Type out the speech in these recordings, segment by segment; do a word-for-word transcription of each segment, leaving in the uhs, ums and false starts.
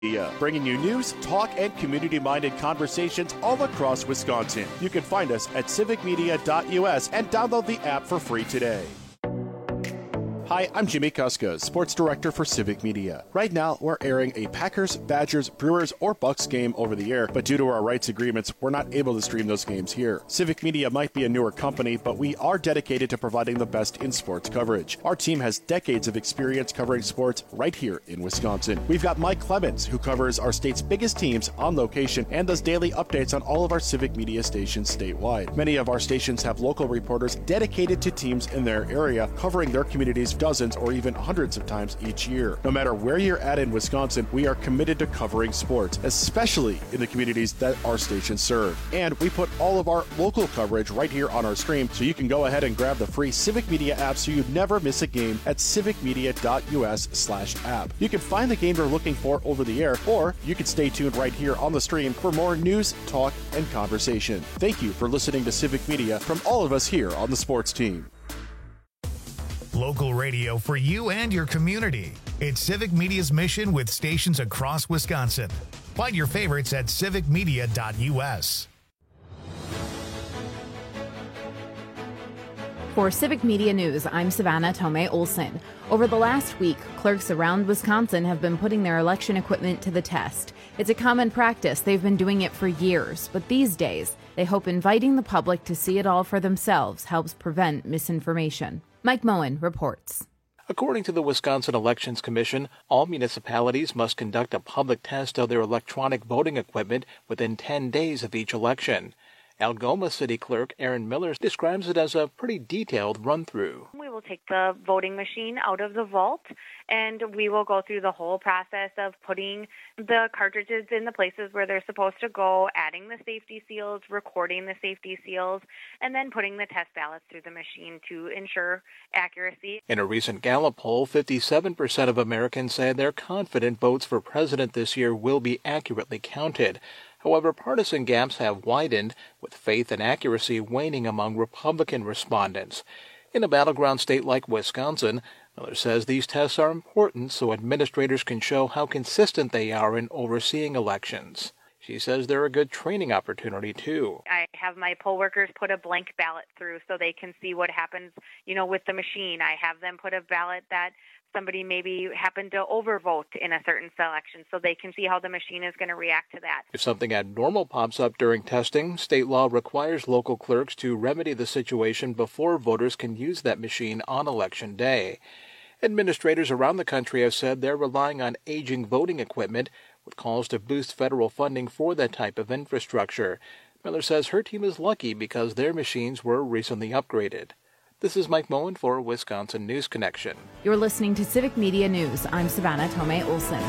Media, bringing you news, talk, and community-minded conversations all across Wisconsin. You can find us at civic media dot U S and download the app for free today. Hi, I'm Jimmy Kuska, Sports Director for Civic Media. Right now, we're airing a Packers, Badgers, Brewers, or Bucks game over the air, but due to our rights agreements, we're not able to stream those games here. Civic Media might be a newer company, but we are dedicated to providing the best in sports coverage. Our team has decades of experience covering sports right here in Wisconsin. We've got Mike Clemens, who covers our state's biggest teams on location and does daily updates on all of our Civic Media stations statewide. Many of our stations have local reporters dedicated to teams in their area, covering their communities dozens or even hundreds of times each year. No matter where you're at in Wisconsin, we are committed to covering sports, especially in the communities that our stations serve. And we put all of our local coverage right here on our stream, so you can go ahead and grab the free Civic Media app so you never miss a game at civic media dot U S slash app. You can find the game you're looking for over the air, or you can stay tuned right here on the stream for more news, talk, and conversation. Thank you for listening to Civic Media from all of us here on the sports team. Local radio for you and your community. It's Civic Media's mission with stations across Wisconsin. Find your favorites at civic media dot U S. For Civic Media News, I'm Savannah Tomei Olson. Over the last week, clerks around Wisconsin have been putting their election equipment to the test. It's a common practice. They've been doing it for years. But these days, they hope inviting the public to see it all for themselves helps prevent misinformation. Mike Moen reports. According to the Wisconsin Elections Commission, all municipalities must conduct a public test of their electronic voting equipment within ten days of each election. Algoma City Clerk Aaron Miller describes it as a pretty detailed run-through. We will take the voting machine out of the vault, and we will go through the whole process of putting the cartridges in the places where they're supposed to go, adding the safety seals, recording the safety seals, and then putting the test ballots through the machine to ensure accuracy. In a recent Gallup poll, fifty-seven percent of Americans say they're confident votes for president this year will be accurately counted. However, partisan gaps have widened, with faith and accuracy waning among Republican respondents. In a battleground state like Wisconsin, Miller says these tests are important so administrators can show how consistent they are in overseeing elections. She says they're a good training opportunity, too. I have my poll workers put a blank ballot through so they can see what happens, you know, with the machine. I have them put a ballot that somebody maybe happened to overvote in a certain selection so they can see how the machine is going to react to that. If something abnormal pops up during testing, state law requires local clerks to remedy the situation before voters can use that machine on Election Day. Administrators around the country have said they're relying on aging voting equipment, with calls to boost federal funding for that type of infrastructure. Miller says her team is lucky because their machines were recently upgraded. This is Mike Moen for Wisconsin News Connection. You're listening to Civic Media News. I'm Savannah Tomei Olson.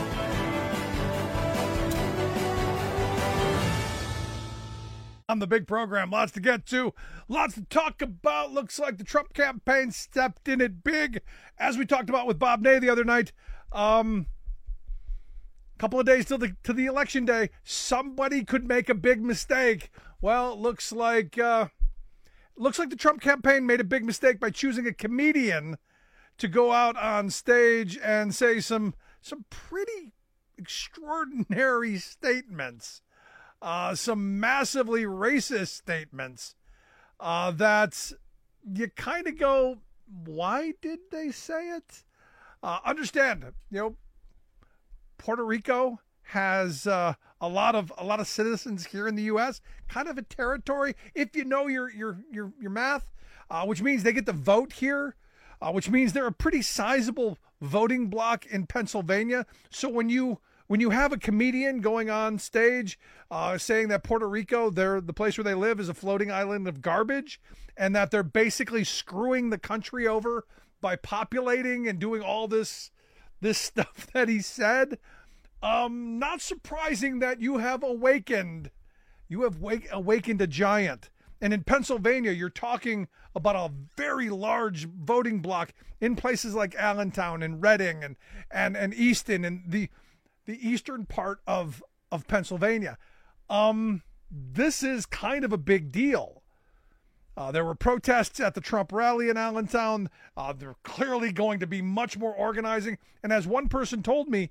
On the big program, lots to get to, lots to talk about. Looks like the Trump campaign stepped in it big, as we talked about with Bob Ney the other night. Um, couple of days till the to the election day, somebody could make a big mistake. Well, it looks like uh, looks like the Trump campaign made a big mistake by choosing a comedian to go out on stage and say some some pretty extraordinary statements, uh, some massively racist statements uh, that you kind of go, why did they say it? Uh, understand, you know, Puerto Rico has uh, a lot of a lot of citizens here in the U S, kind of a territory, if you know your your your your math, uh, which means they get to vote here, uh, which means they're a pretty sizable voting block in Pennsylvania. So when you when you have a comedian going on stage uh, saying that Puerto Rico, they're the place where they live, is a floating island of garbage, and that they're basically screwing the country over by populating and doing all this this stuff that he said, um, not surprising that you have awakened, you have wake, awakened a giant. And in Pennsylvania, you're talking about a very large voting block in places like Allentown and Reading and and and Easton and the the eastern part of of Pennsylvania. Um, this is kind of a big deal. Uh, there were protests at the Trump rally in Allentown. Uh, they're clearly going to be much more organizing. And as one person told me,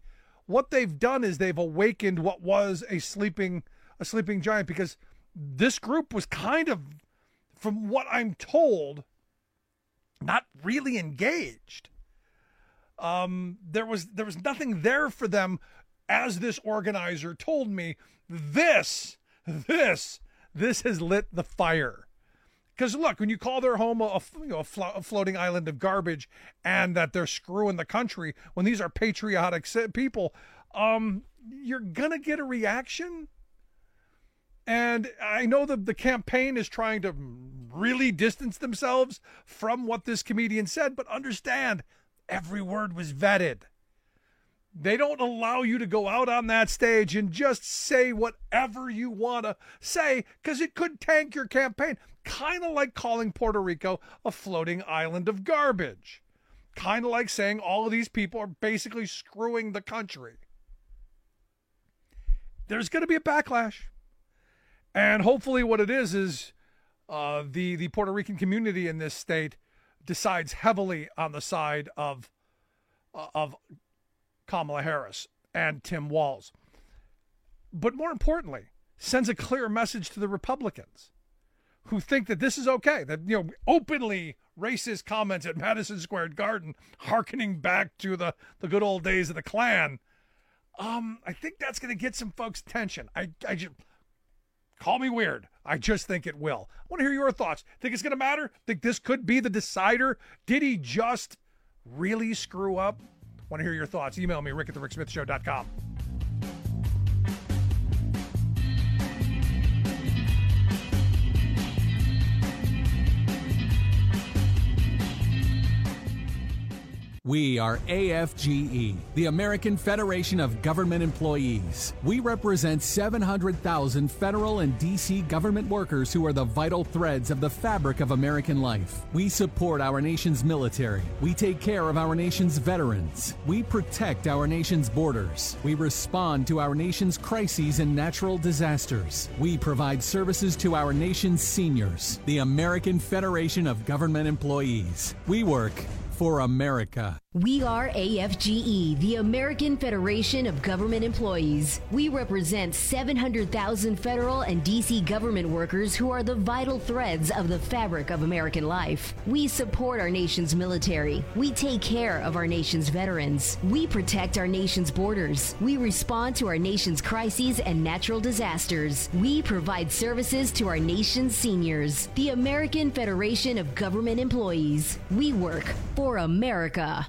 what they've done is they've awakened what was a sleeping a sleeping giant, because this group was kind of, from what I'm told, not really engaged. Um, there was there was nothing there for them, as this organizer told me. This, this, this has lit the fire. Because look, when you call their home a, a, you know, a, flo- a floating island of garbage, and that they're screwing the country, when these are patriotic people, um, you're gonna get a reaction. And I know that the campaign is trying to really distance themselves from what this comedian said, but understand, every word was vetted. They don't allow you to go out on that stage and just say whatever you want to say, because it could tank your campaign. Kind of like calling Puerto Rico a floating island of garbage. Kind of like saying all of these people are basically screwing the country. There's going to be a backlash. And hopefully what it is is uh, the, the Puerto Rican community in this state decides heavily on the side of uh, of Kamala Harris and Tim Walz. But more importantly, sends a clear message to the Republicans who think that this is okay, that, you know, openly racist comments at Madison Square Garden, hearkening back to the, the good old days of the Klan. Um, I think that's going to get some folks' attention. I, I just... Call me weird. I just think it will. I want to hear your thoughts. Think it's going to matter? Think this could be the decider? Did he just really screw up? I want to hear your thoughts. Email me, rick at the rick smith show dot com. We are A F G E, the American Federation of Government Employees. We represent seven hundred thousand federal and D C government workers who are the vital threads of the fabric of American life. We support our nation's military. We take care of our nation's veterans. We protect our nation's borders. We respond to our nation's crises and natural disasters. We provide services to our nation's seniors. The American Federation of Government Employees. We work for America. We are A F G E, the American Federation of Government Employees. We represent seven hundred thousand federal and D C government workers who are the vital threads of the fabric of American life. We support our nation's military. We take care of our nation's veterans. We protect our nation's borders. We respond to our nation's crises and natural disasters. We provide services to our nation's seniors. The American Federation of Government Employees. We work for America.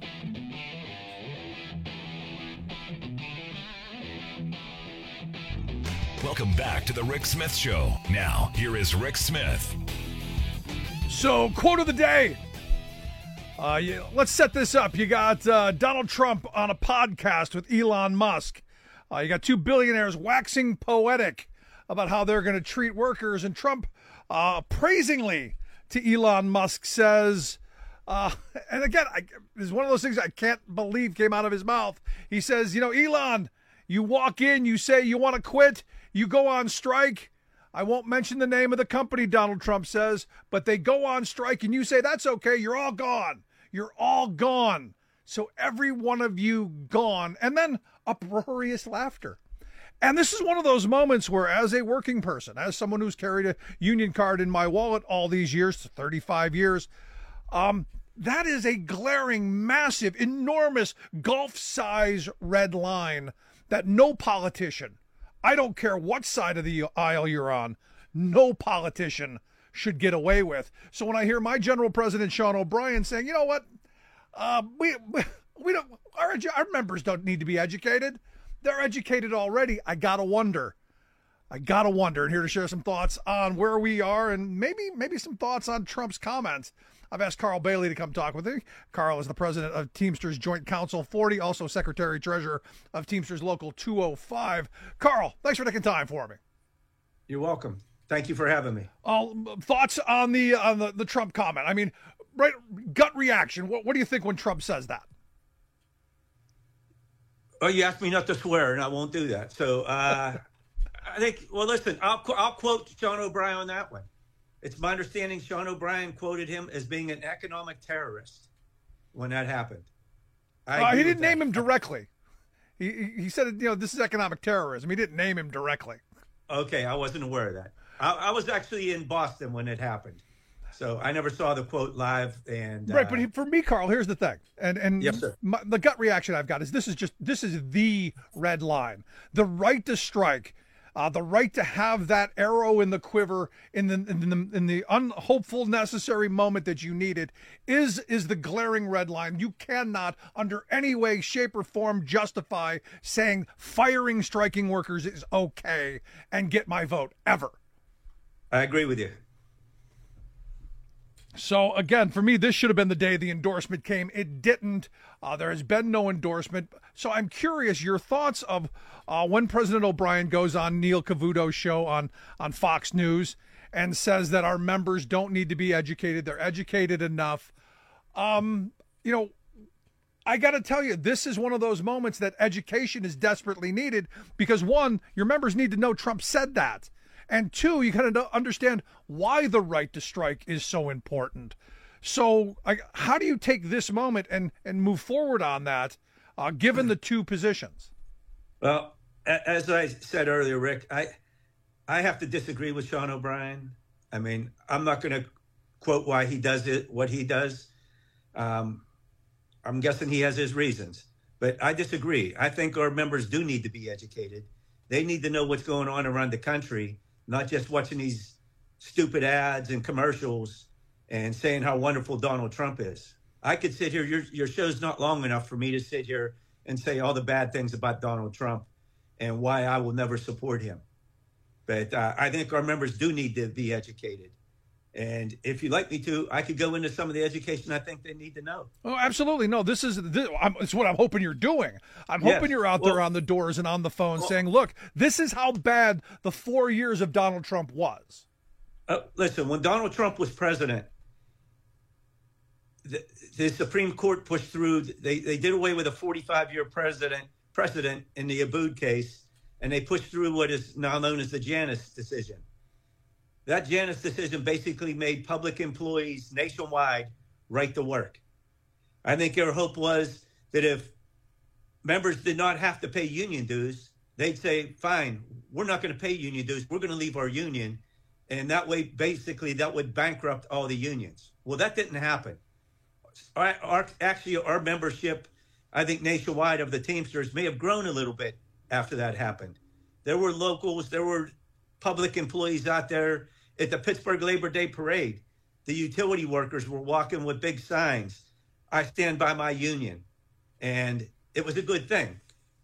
Welcome back to the Rick Smith Show. Now, here is Rick Smith. So, quote of the day. Uh, you, let's set this up. You got uh, Donald Trump on a podcast with Elon Musk. Uh, you got two billionaires waxing poetic about how they're going to treat workers. And Trump, uh, praisingly to Elon Musk, says... Uh, and again, I, this is one of those things I can't believe came out of his mouth. He says, you know, Elon, you walk in, you say you want to quit, you go on strike. I won't mention the name of the company, Donald Trump says, but they go on strike and you say, that's okay, you're all gone. You're all gone. So every one of you gone. And then uproarious laughter. And this is one of those moments where, as a working person, as someone who's carried a union card in my wallet all these years, thirty-five years, Um, that is a glaring, massive, enormous, golf-size red line that no politician, I don't care what side of the aisle you're on, no politician should get away with. So when I hear my general president, Sean O'Brien, saying, you know what, uh, we, we don't, our, our members don't need to be educated. They're educated already. I gotta wonder. I gotta wonder, and here to share some thoughts on where we are and maybe maybe some thoughts on Trump's comments. I've asked Carl Bailey to come talk with me. Carl is the president of Teamsters Joint Council forty, also secretary-treasurer of Teamsters Local two oh five. Carl, thanks for taking time for me. You're welcome. Thank you for having me. Uh, thoughts on the on the, the Trump comment? I mean, right, gut reaction. What, what do you think when Trump says that? Oh, you asked me not to swear, and I won't do that. So uh, I think, well, listen, I'll, I'll quote Sean O'Brien on that one. It's my understanding Sean O'Brien quoted him as being an economic terrorist when that happened. Uh, he didn't name him directly. He he said, you know, this is economic terrorism. He didn't name him directly. Okay, I wasn't aware of that. I, I was actually in Boston when it happened, so I never saw the quote live. And right, uh, but he, for me, Carl, here's the thing, and and yes, sir. My, the gut reaction I've got is this is just this is the red line, the right to strike. Uh, the right to have that arrow in the quiver in the in the in the unhopeful necessary moment that you need it is is the glaring red line. You cannot, under any way, shape, or form, justify saying firing striking workers is okay and get my vote ever. I agree with you. So, again, for me, this should have been the day the endorsement came. It didn't. Uh, there has been no endorsement. So I'm curious, your thoughts of uh, when President O'Brien goes on Neil Cavuto's show on, on Fox News and says that our members don't need to be educated. They're educated enough. Um, you know, I got to tell you, this is one of those moments that education is desperately needed because, one, your members need to know Trump said that. And two, you got to understand why the right to strike is so important. So I, how do you take this moment and, and move forward on that, uh, given the two positions? Well, as I said earlier, Rick, I I have to disagree with Sean O'Brien. I mean, I'm not going to quote why he does it, what he does. Um, I'm guessing he has his reasons. But I disagree. I think our members do need to be educated. They need to know what's going on around the country, not just watching these stupid ads and commercials and saying how wonderful Donald Trump is. I could sit here, your, your show's not long enough for me to sit here and say all the bad things about Donald Trump and why I will never support him. But uh, I think our members do need to be educated. And if you'd like me to, I could go into some of the education I think they need to know. Oh, absolutely. No, this is this, I'm, it's what I'm hoping you're doing. I'm Yes. hoping you're out Well- there on the doors and on the phone Well- saying, look, this is how bad the four years of Donald Trump was. Uh, listen, when Donald Trump was president, the, the Supreme Court pushed through, they, they did away with a forty-five-year president precedent in the Abood case, and they pushed through what is now known as the Janus decision. That Janus decision basically made public employees nationwide right to work. I think their hope was that if members did not have to pay union dues, they'd say, fine, we're not going to pay union dues. We're going to leave our union. And that way, basically, that would bankrupt all the unions. Well, that didn't happen. Our, our, actually, our membership, I think nationwide of the Teamsters may have grown a little bit after that happened. There were locals, there were public employees out there at the Pittsburgh Labor Day Parade. The utility workers were walking with big signs, I stand by my union. And it was a good thing.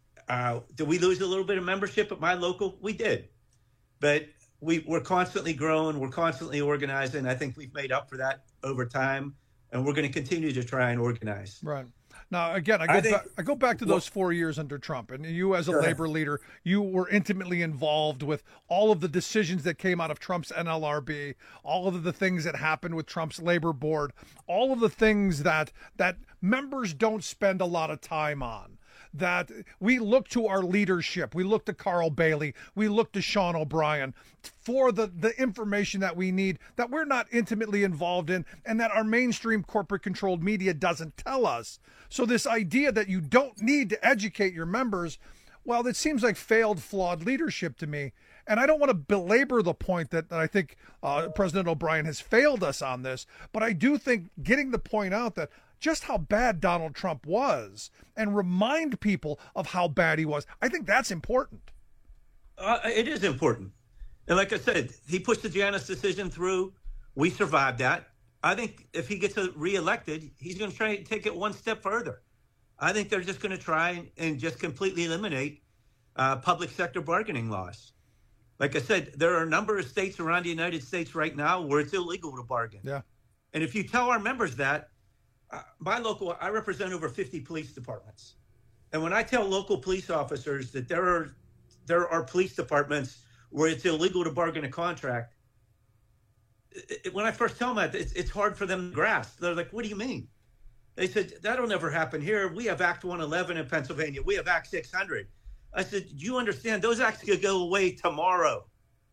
Uh, did we lose a little bit of membership at my local? We did. But we, we're constantly growing. We're constantly organizing. I think we've made up for that over time. And we're going to continue to try and organize. Right. Now, again, I go, I think- back, I go back to those four years under Trump, and you as a Sure. labor leader, you were intimately involved with all of the decisions that came out of Trump's N L R B, all of the things that happened with Trump's labor board, all of the things that that members don't spend a lot of time on. That we look to our leadership, we look to Carl Bailey, we look to Sean O'Brien for the, the information that we need that we're not intimately involved in and that our mainstream corporate controlled media doesn't tell us. So this idea that you don't need to educate your members, well, it seems like failed, flawed leadership to me. And I don't want to belabor the point that, that I think uh, President O'Brien has failed us on this, but I do think getting the point out that just how bad Donald Trump was and remind people of how bad he was. I think that's important. Uh, it is important. And like I said, he pushed the Janus decision through. We survived that. I think if he gets reelected, he's going to try to take it one step further. I think they're just going to try and, and just completely eliminate uh, public sector bargaining laws. Like I said, there are a number of states around the United States right now where it's illegal to bargain. Yeah. And if you tell our members that, uh, my local, I represent over fifty police departments. And when I tell local police officers that there are there are police departments where it's illegal to bargain a contract, it, it, when I first tell them that, it's, it's hard for them to grasp. They're like, what do you mean? They said, that'll never happen here. We have Act one eleven in Pennsylvania. We have Act six hundred. I said, do you understand? Those acts could go away tomorrow.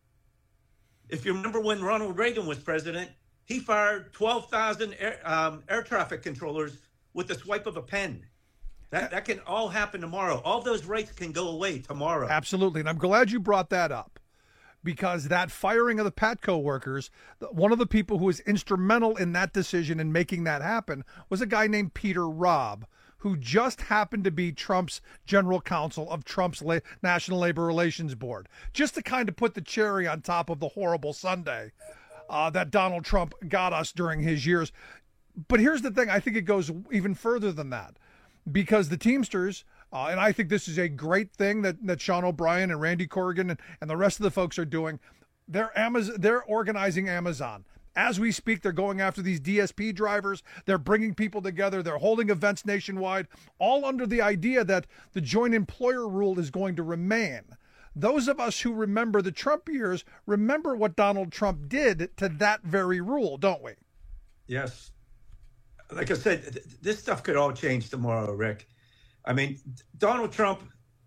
If you remember when Ronald Reagan was president, he fired twelve thousand air, um, air traffic controllers with the swipe of a pen. That that can all happen tomorrow. All those rights can go away tomorrow. Absolutely. And I'm glad you brought that up, because that firing of the Patco workers, one of the people who was instrumental in that decision and making that happen was a guy named Peter Robb, who just happened to be Trump's general counsel of Trump's La- National Labor Relations Board, just to kind of put the cherry on top of the horrible sundae uh, that Donald Trump got us during his years. But here's the thing. I think it goes even further than that, because the Teamsters, uh, and I think this is a great thing that, that Sean O'Brien and Randy Corrigan and, and the rest of the folks are doing. They're Amazon, they're organizing Amazon. As we speak, they're going after these D S P drivers. They're bringing people together. They're holding events nationwide, all under the idea that the joint employer rule is going to remain. Those of us who remember the Trump years remember what Donald Trump did to that very rule, don't we? Yes. Like I said, th- this stuff could all change tomorrow, Rick. I mean, Donald Trump,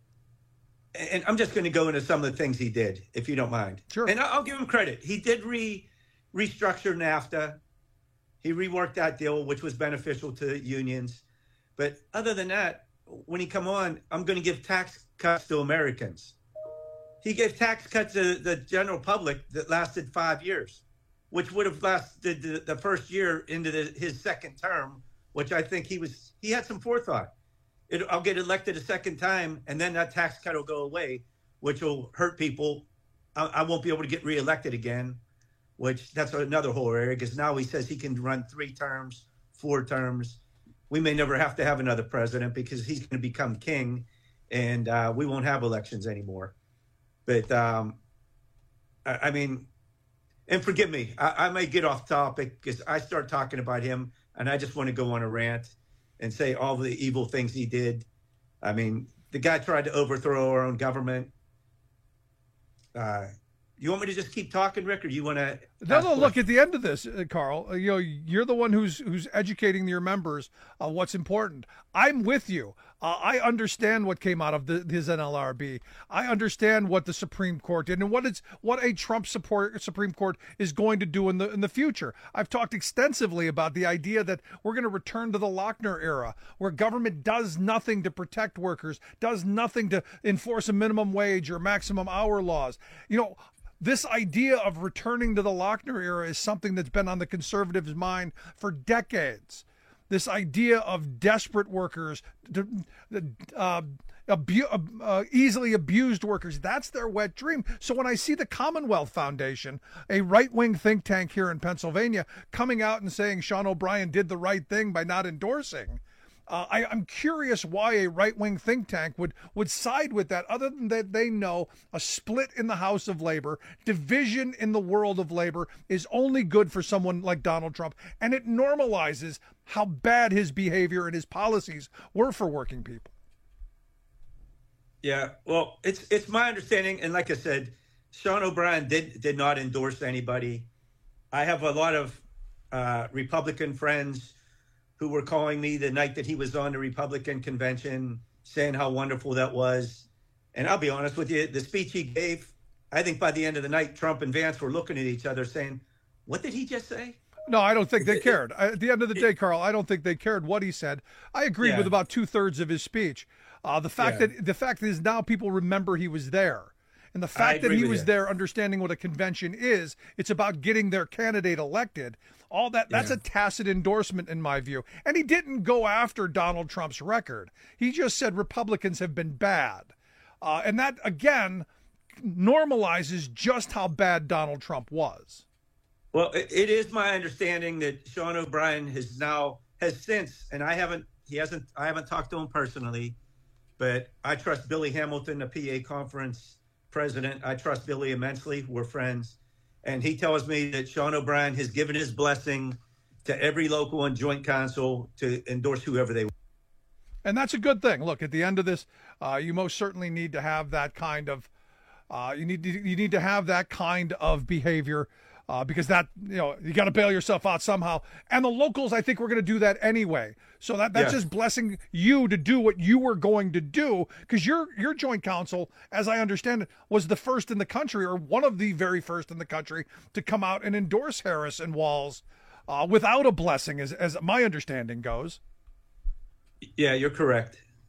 and I'm just going to go into some of the things he did, if you don't mind. Sure. And I'll give him credit. He did re restructure NAFTA. He reworked that deal, which was beneficial to unions. But other than that, when he come on, I'm going to give tax cuts to Americans. He gave tax cuts to the general public that lasted five years, which would have lasted the, the first year into the, his second term, which I think he was, he had some forethought. It, I'll get elected a second time, and then that tax cut will go away, which will hurt people. I, I won't be able to get reelected again, which that's another whole area, because now he says he can run three terms, four terms. We may never have to have another president because he's going to become king, and uh, we won't have elections anymore. But, um, I, I mean, and forgive me, I, I may get off topic because I start talking about him, and I just want to go on a rant and say all the evil things he did. I mean, the guy tried to overthrow our own government. Uh, you want me to just keep talking, Rick, or you want to? No, no. Look, at the end of this, uh, Carl, uh, you know, you're the one who's who's educating your members on what's important. I'm with you. Uh, I understand what came out of the, his N L R B. I understand what the Supreme Court did and what it's what a Trump support Supreme Court is going to do in the in the future. I've talked extensively about the idea that we're going to return to the Lochner era, where government does nothing to protect workers, does nothing to enforce a minimum wage or maximum hour laws. You know, this idea of returning to the Lochner era is something that's been on the conservatives' mind for decades. This idea of desperate workers, uh, abu- uh, easily abused workers, that's their wet dream. So when I see the Commonwealth Foundation, a right-wing think tank here in Pennsylvania, coming out and saying Sean O'Brien did the right thing by not endorsing, Uh, I, I'm curious why a right-wing think tank would, would side with that, other than that they know a split in the House of Labor, division in the world of labor is only good for someone like Donald Trump, and it normalizes how bad his behavior and his policies were for working people. Yeah, well, it's it's my understanding, and like I said, Sean O'Brien did did not endorse anybody. I have a lot of uh, Republican friends who were calling me the night that he was on the Republican convention, saying how wonderful that was. And I'll be honest with you, the speech he gave, I think by the end of the night, Trump and Vance were looking at each other saying, what did he just say? No, I don't think they cared. At the end of the day, Carl, I don't think they cared what he said. I agreed Yeah. with about two thirds of his speech. Uh, the fact Yeah. that the fact is now people remember he was there. And the fact that agree he with was you. there understanding what a convention is, it's about getting their candidate elected. All that, that's Yeah. a tacit endorsement in my view. And he didn't go after Donald Trump's record. He just said Republicans have been bad. Uh, and that, again, normalizes just how bad Donald Trump was. Well, it, it is my understanding that Sean O'Brien has now, has since, and I haven't, he hasn't, I haven't talked to him personally, but I trust Billy Hamilton, the P A conference president. I trust Billy immensely. We're friends. And he tells me that Sean O'Brien has given his blessing to every local and joint council to endorse whoever they want. And that's a good thing. Look, at the end of this, uh, you most certainly need to have that kind of, uh, you need to, you need to have that kind of behavior uh, because that, you know, you got to bail yourself out somehow. And the locals, I think, we're going to do that anyway. So that that's Yes. just blessing you to do what you were going to do, because your your joint council, as I understand it, was the first in the country, or one of the very first in the country, to come out and endorse Harris and Walz uh, without a blessing, as as my understanding goes. Yeah, you're correct.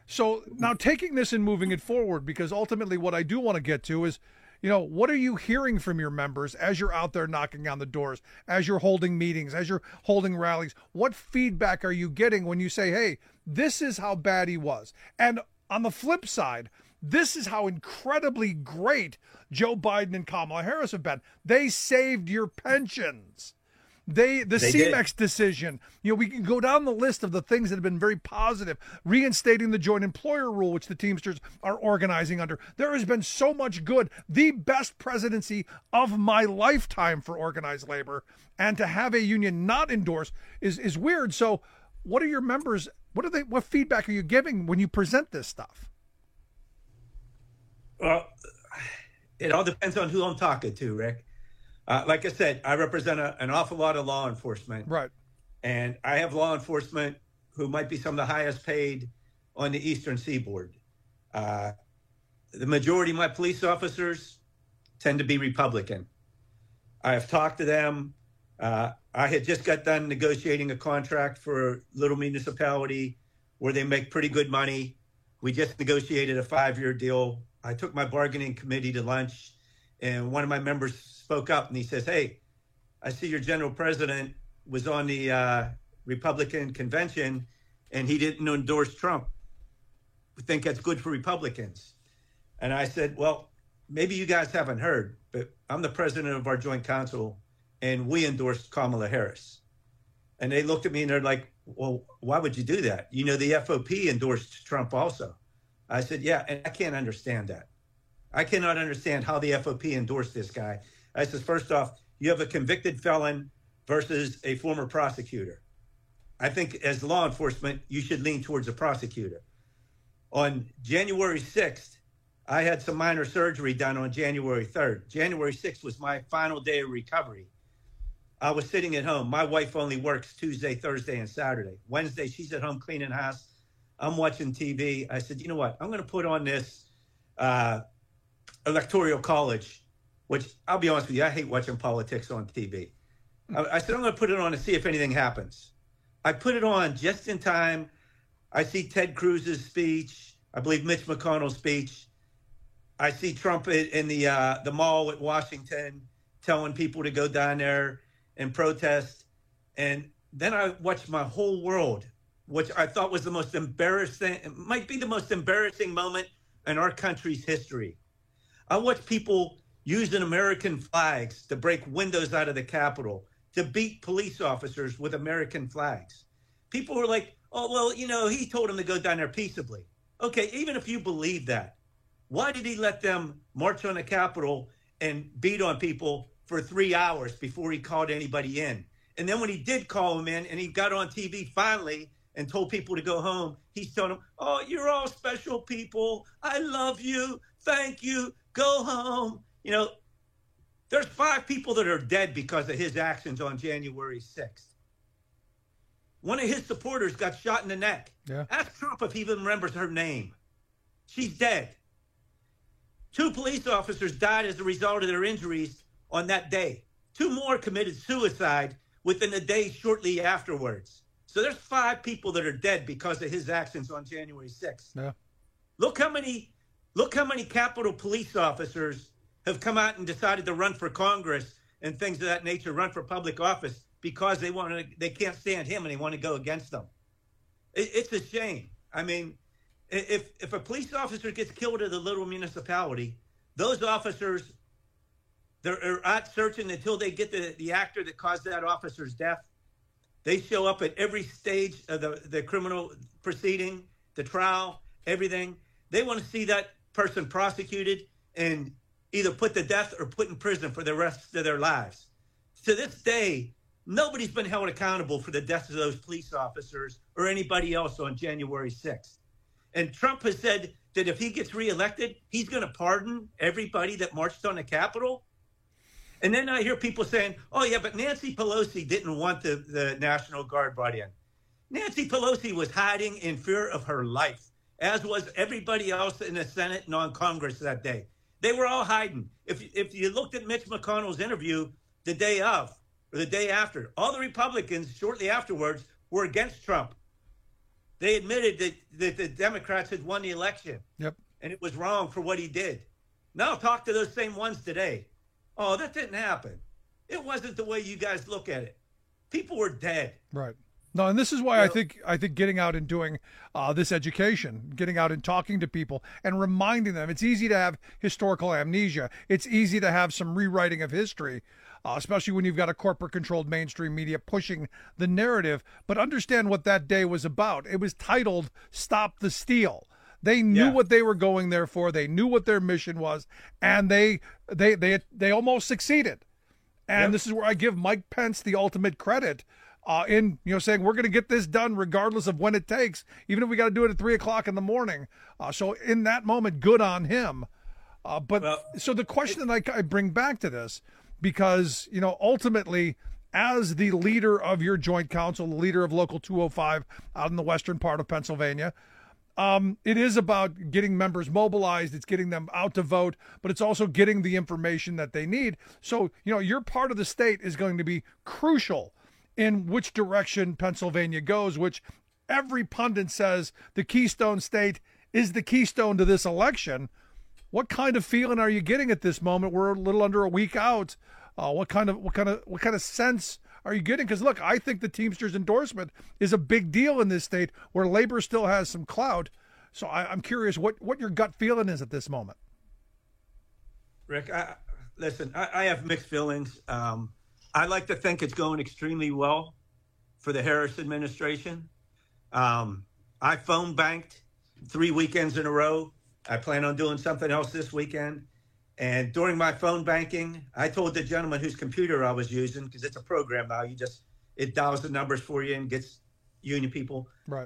So now taking this and moving it forward, because ultimately what I do want to get to is, you know, what are you hearing from your members as you're out there knocking on the doors, as you're holding meetings, as you're holding rallies? What feedback are you getting when you say, hey, this is how bad he was? And on the flip side, this is how incredibly great Joe Biden and Kamala Harris have been. They saved your pensions. They the They C M E did. X decision, you know, we can go down the list of the things that have been very positive. Reinstating the joint employer rule, which the Teamsters are organizing under. There has been so much good. The best presidency of my lifetime for organized labor. And to have a union not endorse is is weird. So what are your members, what are they, what feedback are you giving when you present this stuff? Well, it all depends on who I'm talking to, Rick. Uh, like I said, I represent a, an awful lot of law enforcement. Right. And I have law enforcement who might be some of the highest paid on the Eastern Seaboard. Uh, the majority of my police officers tend to be Republican. I have talked to them. Uh, I had just got done negotiating a contract for a little municipality where they make pretty good money. We just negotiated a five-year deal. I took my bargaining committee to lunch, and one of my members spoke up and he says, hey, I see your general president was on the uh, Republican convention and he didn't endorse Trump. We think that's good for Republicans. And I said, well, maybe you guys haven't heard, but I'm the president of our joint council and we endorsed Kamala Harris. And they looked at me and they're like, well, why would you do that? You know, the F O P endorsed Trump also. I said, yeah, and I can't understand that. I cannot understand how the F O P endorsed this guy. I said, first off, you have a convicted felon versus a former prosecutor. I think as law enforcement, you should lean towards a prosecutor. On January sixth, I had some minor surgery done on January third. January sixth was my final day of recovery. I was sitting at home. My wife only works Tuesday, Thursday, and Saturday. Wednesday, she's at home cleaning house. I'm watching T V. I said, you know what? I'm going to put on this uh, Electoral College, which I'll be honest with you, I hate watching politics on T V. I, I said, I'm going to put it on to see if anything happens. I put it on just in time. I see Ted Cruz's speech. I believe Mitch McConnell's speech. I see Trump in the uh, the mall at Washington telling people to go down there and protest. And then I watched my whole world, which I thought was the most embarrassing, it might be the most embarrassing moment in our country's history. I watched people using American flags to break windows out of the Capitol, to beat police officers with American flags. People were like, oh, well, you know, he told them to go down there peaceably. Okay, even if you believe that, why did he let them march on the Capitol and beat on people for three hours before he called anybody in? And then when he did call them in and he got on T V finally and told people to go home, he's telling them, oh, you're all special people. I love you. Thank you. Go home. You know, there's five people that are dead because of his actions on January sixth. One of his supporters got shot in the neck. Yeah. Ask Trump if he even remembers her name. She's dead. Two police officers died as a result of their injuries on that day. Two more committed suicide within a day shortly afterwards. So there's five people that are dead because of his actions on January sixth. Yeah. Look how many, look how many Capitol police officers have come out and decided to run for Congress and things of that nature, run for public office because they want to, they can't stand him and they want to go against them. It, it's a shame. I mean, if if a police officer gets killed at a little municipality, those officers, they're out searching until they get the, the actor that caused that officer's death. They show up at every stage of the, the criminal proceeding, the trial, everything. They want to see that person prosecuted and either put to death or put in prison for the rest of their lives. To this day, nobody's been held accountable for the deaths of those police officers or anybody else on January sixth. And Trump has said that if he gets reelected, he's going to pardon everybody that marched on the Capitol. And then I hear people saying, oh, yeah, but Nancy Pelosi didn't want the, the National Guard brought in. Nancy Pelosi was hiding in fear of her life, as was everybody else in the Senate and on Congress that day. They were all hiding. If, if you looked at Mitch McConnell's interview the day of or the day after, all the Republicans shortly afterwards were against Trump. They admitted that, that the Democrats had won the election. Yep. And it was wrong for what he did. Now talk to those same ones today. Oh, that didn't happen. It wasn't the way you guys look at it. People were dead. Right. No, and this is why you I know, think I think getting out and doing uh, this education, getting out and talking to people and reminding them. It's easy to have historical amnesia. It's easy to have some rewriting of history, uh, especially when you've got a corporate-controlled mainstream media pushing the narrative. But understand what that day was about. It was titled "Stop the Steal." They knew yeah. what they were going there for. They knew what their mission was, and they they they they almost succeeded. And yep. this is where I give Mike Pence the ultimate credit. Uh, in, you know, saying we're going to get this done regardless of when it takes, even if we got to do it at three o'clock in the morning. Uh, so in that moment, good on him. Uh, but well, so the question that I, I bring back to this, because, you know, ultimately, as the leader of your joint council, the leader of Local two oh five out in the western part of Pennsylvania, um, it is about getting members mobilized. It's getting them out to vote, but it's also getting the information that they need. So, you know, your part of the state is going to be crucial in which direction Pennsylvania goes, which every pundit says the Keystone State is the keystone to this election. What kind of feeling are you getting at this moment? We're a little under a week out. Uh, what kind of what kind of what kind of sense are you getting? Because look, I think the Teamsters endorsement is a big deal in this state where labor still has some clout. So I, I'm curious what what your gut feeling is at this moment. Rick, I, listen, I, I have mixed feelings. Um, I like to think it's going extremely well for the Harris administration. Um, I phone banked three weekends in a row. I plan on doing something else this weekend. And during my phone banking, I told the gentleman whose computer I was using, because it's a program now, you just, it dials the numbers for you and gets union people. Right.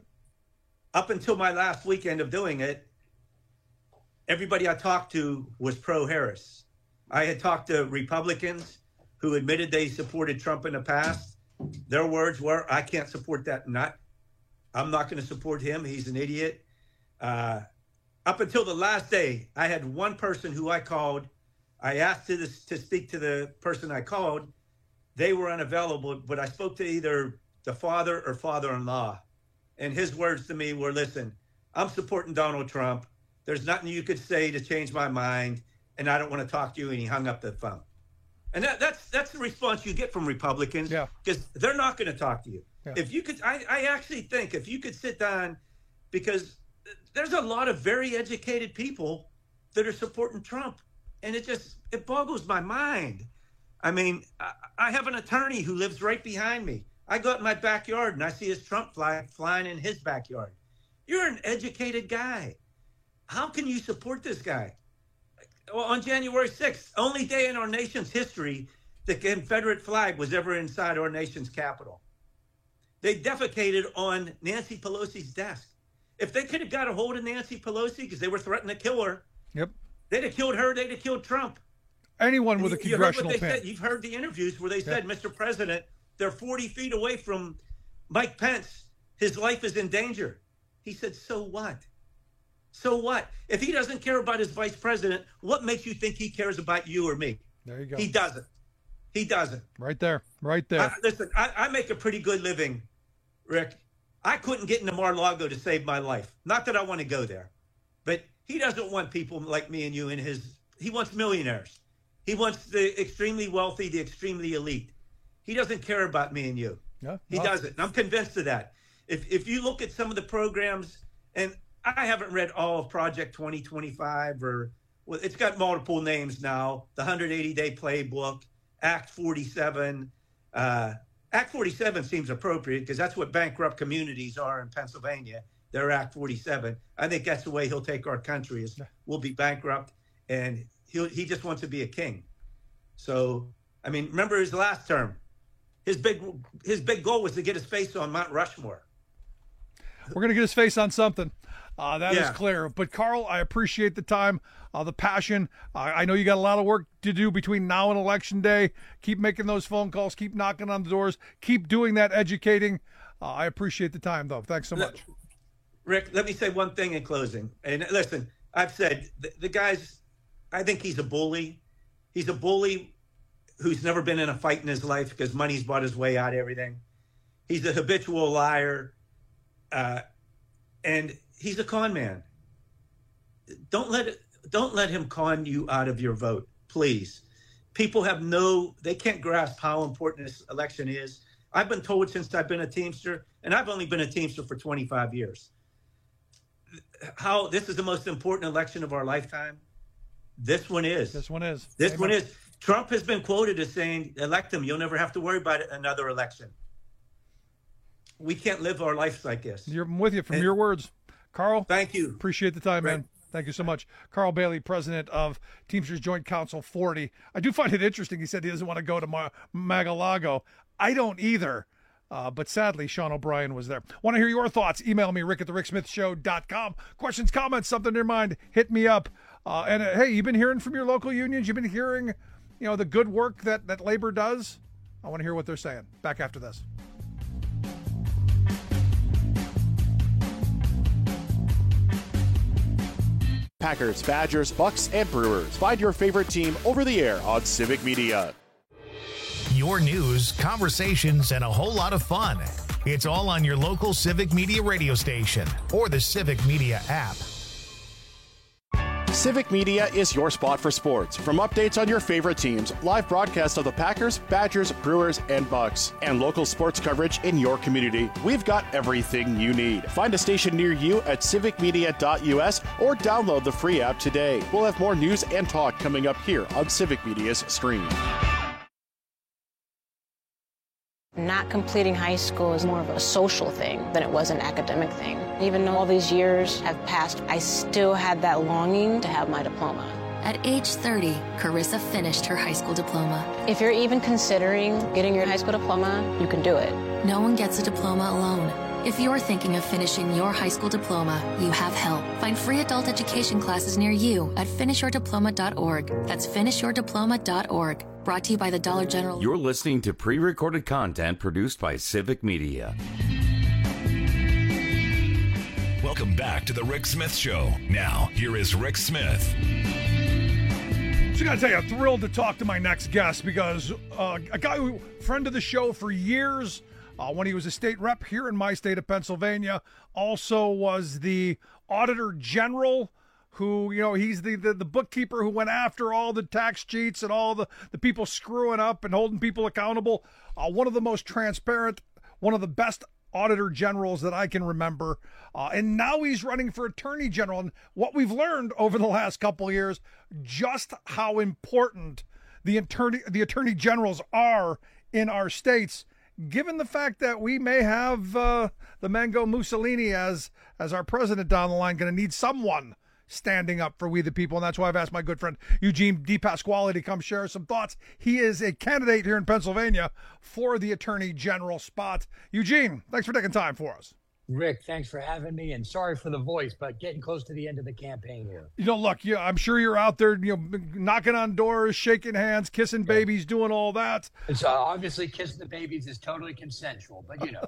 Up until my last weekend of doing it, everybody I talked to was pro-Harris. I had talked to Republicans who admitted they supported Trump in the past. Their words were, I can't support that nut. I'm not going to support him. He's an idiot. Uh, up until the last day, I had one person who I called. I asked to, this, to speak to the person I called. They were unavailable, but I spoke to either the father or father-in-law. And his words to me were, listen, I'm supporting Donald Trump. There's nothing you could say to change my mind, and I don't want to talk to you. And he hung up the phone. And that, that's that's the response you get from Republicans, yeah, because they're not going to talk to you. Yeah. If you could, I, I actually think if you could sit down, because there's a lot of very educated people that are supporting Trump, and it just it boggles my mind. I mean, I, I have an attorney who lives right behind me. I go out in my backyard and I see his Trump flag flying in his backyard. You're an educated guy. How can you support this guy? Well, on January sixth, only day in our nation's history, the Confederate flag was ever inside our nation's capital. They defecated on Nancy Pelosi's desk. If they could have got a hold of Nancy Pelosi because they were threatening to kill her, yep, they'd have killed her. They'd have killed Trump. Anyone with you, a congressional you heard what they pen. said. You've heard the interviews where they said, yep, Mister President, they're forty feet away from Mike Pence. His life is in danger. He said, so what? So what? If he doesn't care about his vice president, what makes you think he cares about you or me? There you go. He doesn't. He doesn't. Right there. Right there. I, listen, I, I make a pretty good living, Rick. I couldn't get into Mar-a-Lago to save my life. Not that I want to go there. But he doesn't want people like me and you in his... He wants millionaires. He wants the extremely wealthy, the extremely elite. He doesn't care about me and you. No, he no. doesn't. And I'm convinced of that. If If you look at some of the programs... and. I haven't read all of Project twenty twenty-five, or well, it's got multiple names now. The one hundred eighty day playbook, Act forty-seven. Uh, Act forty-seven seems appropriate because that's what bankrupt communities are in Pennsylvania. They're Act forty-seven. I think that's the way he'll take our country is we'll be bankrupt, and he he just wants to be a king. So, I mean, remember his last term. His big his big goal was to get his face on Mount Rushmore. We're going to get his face on something. Uh, that yeah. is clear. But, Carl, I appreciate the time, uh, the passion. Uh, I know you got a lot of work to do between now and Election Day. Keep making those phone calls. Keep knocking on the doors. Keep doing that educating. Uh, I appreciate the time, though. Thanks so much. Rick, let me say one thing in closing. And listen, I've said the, the guy's, I think he's a bully. He's a bully who's never been in a fight in his life because money's bought his way out of everything. He's a habitual liar. Uh, And he's a con man. Don't let it, don't let him con you out of your vote, please. People have no, they can't grasp how important this election is. I've been told since I've been a Teamster, and I've only been a Teamster for twenty-five years, how this is the most important election of our lifetime. This one is. This one is. This Amen. one is. Trump has been quoted as saying, elect him. You'll never have to worry about another election. We can't live our lives like this. You're I'm with you from And, your words. Carl, thank you. Appreciate the time, Right. man. Thank you so much. Carl Bailey, president of Teamsters Joint Council forty. I do find it interesting. He said he doesn't want to go to Mar- Mar-a-Lago. I don't either. Uh, but sadly, Sean O'Brien was there. Want to hear your thoughts? Email me, rick at the rick smith show dot com. Questions, comments, something in your mind, hit me up. Uh, and uh, hey, you've been hearing from your local unions? You've been hearing, you know, the good work that, that labor does? I want to hear what they're saying. Back after this. Packers, Badgers, Bucks, and Brewers. Find your favorite team over the air on Civic Media. Your news, conversations, and a whole lot of fun. It's all on your local Civic Media radio station or the Civic Media app. Civic Media is your spot for sports. From updates on your favorite teams, live broadcasts of the Packers, Badgers, Brewers, and Bucks, and local sports coverage in your community, we've got everything you need. Find a station near you at civic media dot u s or download the free app today. We'll have more news and talk coming up here on Civic Media's stream. Not completing high school is more of a social thing than it was an academic thing. Even though all these years have passed, I still had that longing to have my diploma. At age thirty, Carissa finished her high school diploma. If you're even considering getting your high school diploma, you can do it. No one gets a diploma alone. If you're thinking of finishing your high school diploma, you have help. Find free adult education classes near you at finish your diploma dot org. That's finish your diploma dot org. Brought to you by the Dollar General. You're listening to pre-recorded content produced by Civic Media. Welcome back to the Rick Smith Show. Now, here is Rick Smith. So I gotta tell you, I'm thrilled to talk to my next guest because uh, a guy who, friend of the show for years, uh, when he was a state rep here in my state of Pennsylvania, also was the Auditor General, who, you know, he's the, the, the bookkeeper who went after all the tax cheats and all the, the people screwing up and holding people accountable. Uh, one of the most transparent, one of the best auditor generals that I can remember. Uh, and now he's running for attorney general. And what we've learned over the last couple of years, just how important the attorney, the attorney generals are in our states, given the fact that we may have uh, the Mango Mussolini as, as our president down the line, going to need someone standing up for we the people. And that's why I've asked my good friend Eugene DePasquale to come share some thoughts. He is a candidate here in Pennsylvania for the Attorney General spot. Eugene, thanks for taking time for us. Rick, thanks for having me, and sorry for the voice, but getting close to the end of the campaign here. You know, look, yeah, I'm sure you're out there, you know, knocking on doors, shaking hands, kissing yeah. babies, doing all that. And so obviously kissing the babies is totally consensual, but you know.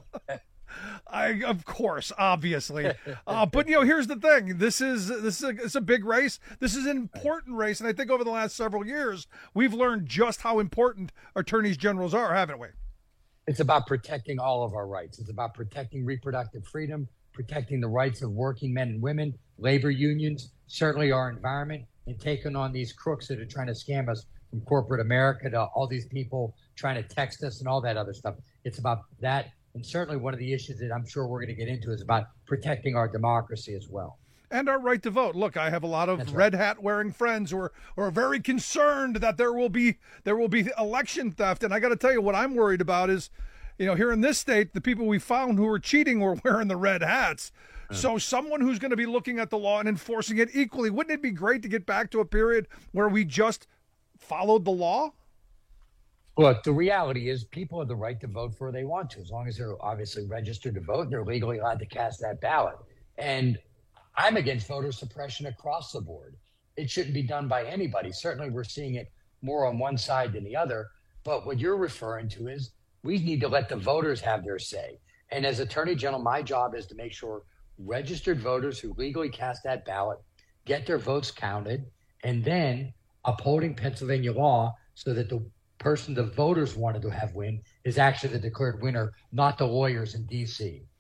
I, of course, obviously, uh, but you know, here's the thing: this is this is a, it's a big race. This is an important race, and I think over the last several years, we've learned just how important attorneys generals are, haven't we? It's about protecting all of our rights. It's about protecting reproductive freedom, protecting the rights of working men and women, labor unions, certainly our environment, and taking on these crooks that are trying to scam us from corporate America to all these people trying to text us and all that other stuff. It's about that. And certainly one of the issues that I'm sure we're going to get into is about protecting our democracy as well. And our right to vote. Look, I have a lot of That's red right. hat wearing friends who are, who are very concerned that there will be there will be election theft. And I got to tell you, what I'm worried about is, you know, here in this state, the people we found who were cheating were wearing the red hats. Uh. So someone who's going to be looking at the law and enforcing it equally, wouldn't it be great to get back to a period where we just followed the law? Look, the reality is people have the right to vote for who they want to, as long as they're obviously registered to vote and they're legally allowed to cast that ballot. And I'm against voter suppression across the board. It shouldn't be done by anybody. Certainly we're seeing it more on one side than the other. But what you're referring to is we need to let the voters have their say. And as Attorney General, my job is to make sure registered voters who legally cast that ballot get their votes counted, and then upholding Pennsylvania law so that the person the voters wanted to have win is actually the declared winner, not the lawyers in D C.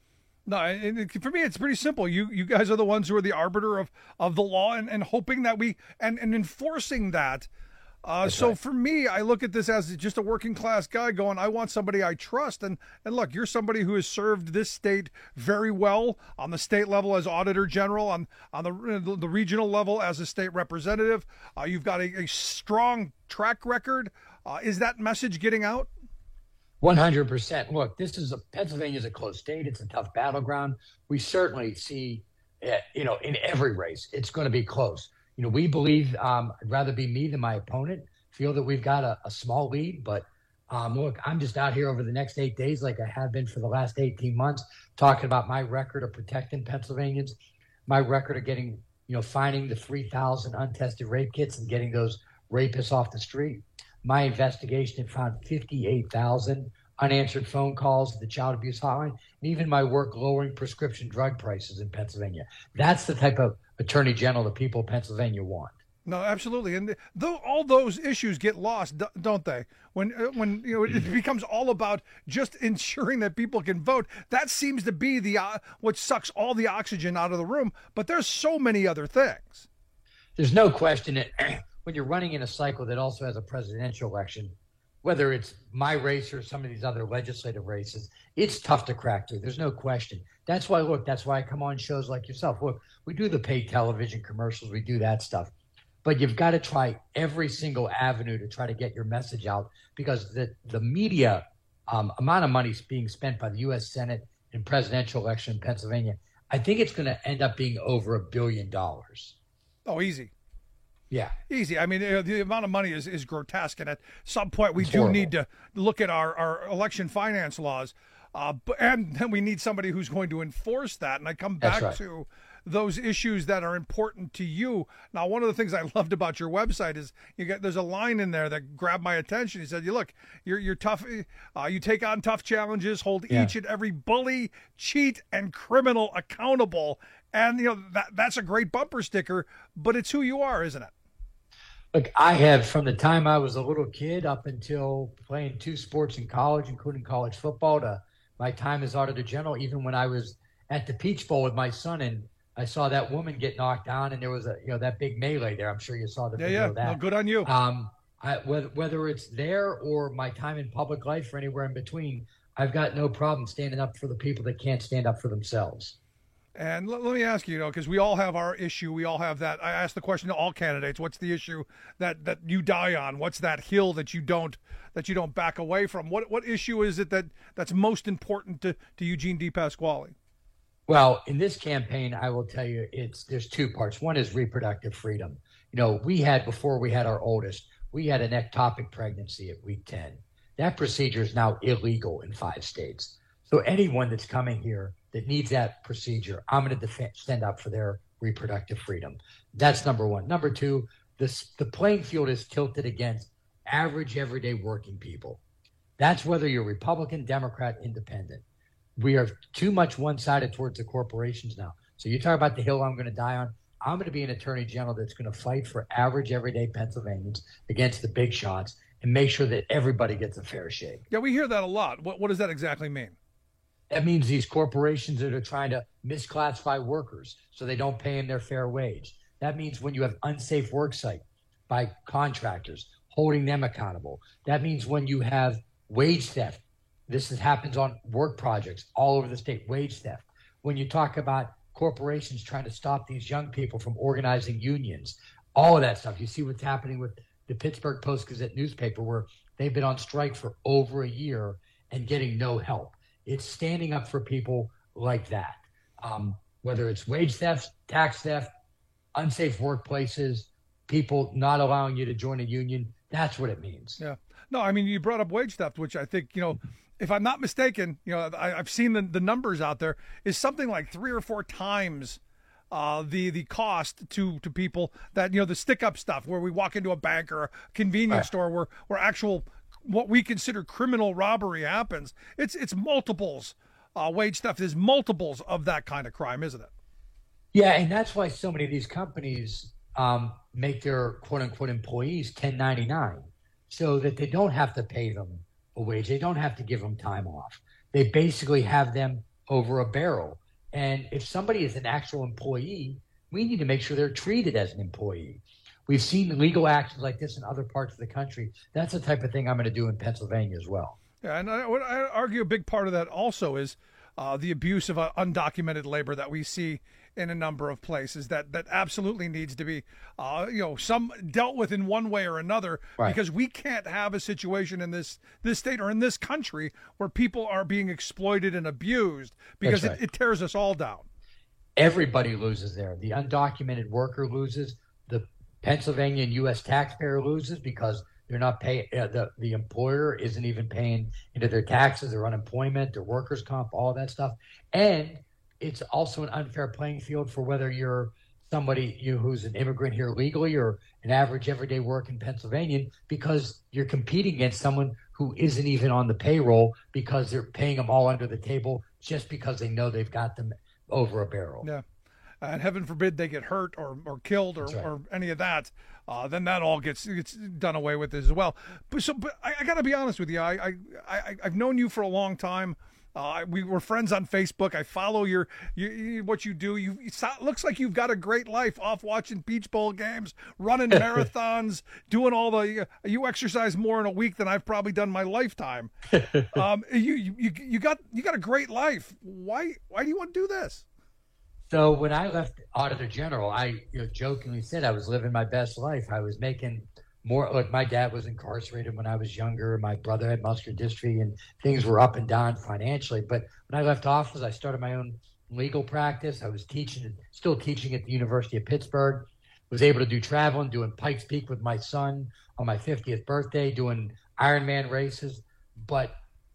No, and it, for me, it's pretty simple. You you guys are the ones who are the arbiter of, of the law and, and hoping that we and, and enforcing that. Uh, so right. For me, I look at this as just a working class guy going, I want somebody I trust. And, and look, you're somebody who has served this state very well on the state level as Auditor General, on, on the, the regional level as a state representative. Uh, you've got a, a strong track record. Uh, is that message getting out? one hundred percent. Look, this is a Pennsylvania is a close state. It's a tough battleground. We certainly see, uh, you know, in every race, it's going to be close. You know, we believe um, I'd rather be me than my opponent. Feel that we've got a, a small lead, but um, look, I'm just out here over the next eight days, like I have been for the last eighteen months, talking about my record of protecting Pennsylvanians, my record of getting, you know, finding the three thousand untested rape kits and getting those rapists off the street. My investigation had found fifty-eight thousand unanswered phone calls to the child abuse hotline, and even my work lowering prescription drug prices in Pennsylvania. That's the type of attorney general the people of Pennsylvania want. No, absolutely, and though all those issues get lost, don't they? When when you know it becomes all about just ensuring that people can vote, that seems to be the uh, what sucks all the oxygen out of the room. But there's so many other things. There's no question that when you're running in a cycle that also has a presidential election, whether it's my race or some of these other legislative races, it's tough to crack through. There's no question. That's why, look, that's why I come on shows like yourself. Look, we do the paid television commercials. We do that stuff. But you've got to try every single avenue to try to get your message out, because the, the media um, amount of money is being spent by the U S Senate in presidential election in Pennsylvania, I think it's going to end up being over a billion dollars. Oh, easy. Yeah. Easy. I mean, uh, the amount of money is, is grotesque. And at some point, we It's do horrible. need to look at our, our election finance laws. Uh, but, and then we need somebody who's going to enforce that. And I come back That's right. to those issues that are important to you. Now, one of the things I loved about your website is you get there's a line in there that grabbed my attention. He said, "You look, you're you're tough. Uh, you take on tough challenges, hold Yeah. each and every bully, cheat, and criminal accountable." And you know that that's a great bumper sticker, but it's who you are, isn't it? Look, I have, from the time I was a little kid up until playing two sports in college, including college football, to my time as Auditor General, even when I was at the Peach Bowl with my son and I saw that woman get knocked down and there was a, you know, that big melee there. I'm sure you saw the Yeah, video yeah. of that. No, good on you. Um, I, whether, whether it's there or my time in public life or anywhere in between, I've got no problem standing up for the people that can't stand up for themselves. And let, let me ask you, you know, because we all have our issue. We all have that. I asked the question to all candidates: what's the issue that, that you die on? What's that hill that you don't that you don't back away from? What what issue is it that that's most important to, to Eugene DePasquale? Well, in this campaign, I will tell you, it's there's two parts. One is reproductive freedom. You know, we had, before we had our oldest, we had an ectopic pregnancy at week ten. That procedure is now illegal in five states. So anyone that's coming here that needs that procedure, I'm going to defend, stand up for their reproductive freedom. That's number one. Number two, this, the playing field is tilted against average, everyday working people. That's whether you're Republican, Democrat, Independent. We are too much one-sided towards the corporations now. So you talk about the hill I'm going to die on. I'm going to be an attorney general that's going to fight for average, everyday Pennsylvanians against the big shots and make sure that everybody gets a fair shake. Yeah, we hear that a lot. What what does that exactly mean? That means these corporations that are trying to misclassify workers so they don't pay them their fair wage. That means when you have unsafe work site by contractors, holding them accountable. That means when you have wage theft. This is, happens on work projects all over the state, wage theft. When you talk about corporations trying to stop these young people from organizing unions, all of that stuff. You see what's happening with the Pittsburgh Post-Gazette newspaper, where they've been on strike for over a year and getting no help. It's standing up for people like that, um, whether it's wage theft, tax theft, unsafe workplaces, people not allowing you to join a union. That's what it means. Yeah. No, I mean, you brought up wage theft, which I think, you know, if I'm not mistaken, you know, I, I've seen the, the numbers out there, is something like three or four times uh, the the cost to to people that, you know, the stick up stuff where we walk into a bank or a convenience Right. store where, where actual what we consider criminal robbery happens. It's it's multiples. Uh, wage theft is multiples of that kind of crime, isn't it? Yeah, and that's why so many of these companies um, make their quote-unquote employees ten ninety-nine so that they don't have to pay them a wage. They don't have to give them time off. They basically have them over a barrel. And if somebody is an actual employee, we need to make sure they're treated as an employee. We've seen legal actions like this in other parts of the country. That's the type of thing I'm going to do in Pennsylvania as well. Yeah, and I would I argue a big part of that also is uh, the abuse of uh, undocumented labor that we see in a number of places. That that absolutely needs to be, uh, you know, some dealt with in one way or another. Right. Because we can't have a situation in this this state or in this country where people are being exploited and abused, because right. it, it tears us all down. Everybody loses there. The undocumented worker loses. The Pennsylvania and U S taxpayer loses because they're not paying. Uh, the the employer isn't even paying into their taxes, their unemployment, their workers' comp, all that stuff. And it's also an unfair playing field for whether you're somebody you who's an immigrant here legally or an average everyday working Pennsylvanian, because you're competing against someone who isn't even on the payroll because they're paying them all under the table just because they know they've got them over a barrel. Yeah. And heaven forbid they get hurt or, or killed or, right. or any of that, uh, then that all gets gets done away with as well. But so, but I, I got to be honest with you. I, I I I've known you for a long time. Uh, we were friends on Facebook. I follow your, your what you do. You it looks like you've got a great life off watching Peach Bowl games, running marathons, doing all the. You exercise more in a week than I've probably done my lifetime. Um, you you you got you got a great life. Why why do you want to do this? So when I left Auditor General, I you know, jokingly said I was living my best life. I was making more. Look, my dad was incarcerated when I was younger. My brother had muscular dystrophy, and things were up and down financially. But when I left office, I started my own legal practice. I was teaching, still teaching at the University of Pittsburgh. Was able to do traveling, doing Pikes Peak with my son on my fiftieth birthday, doing Ironman races. But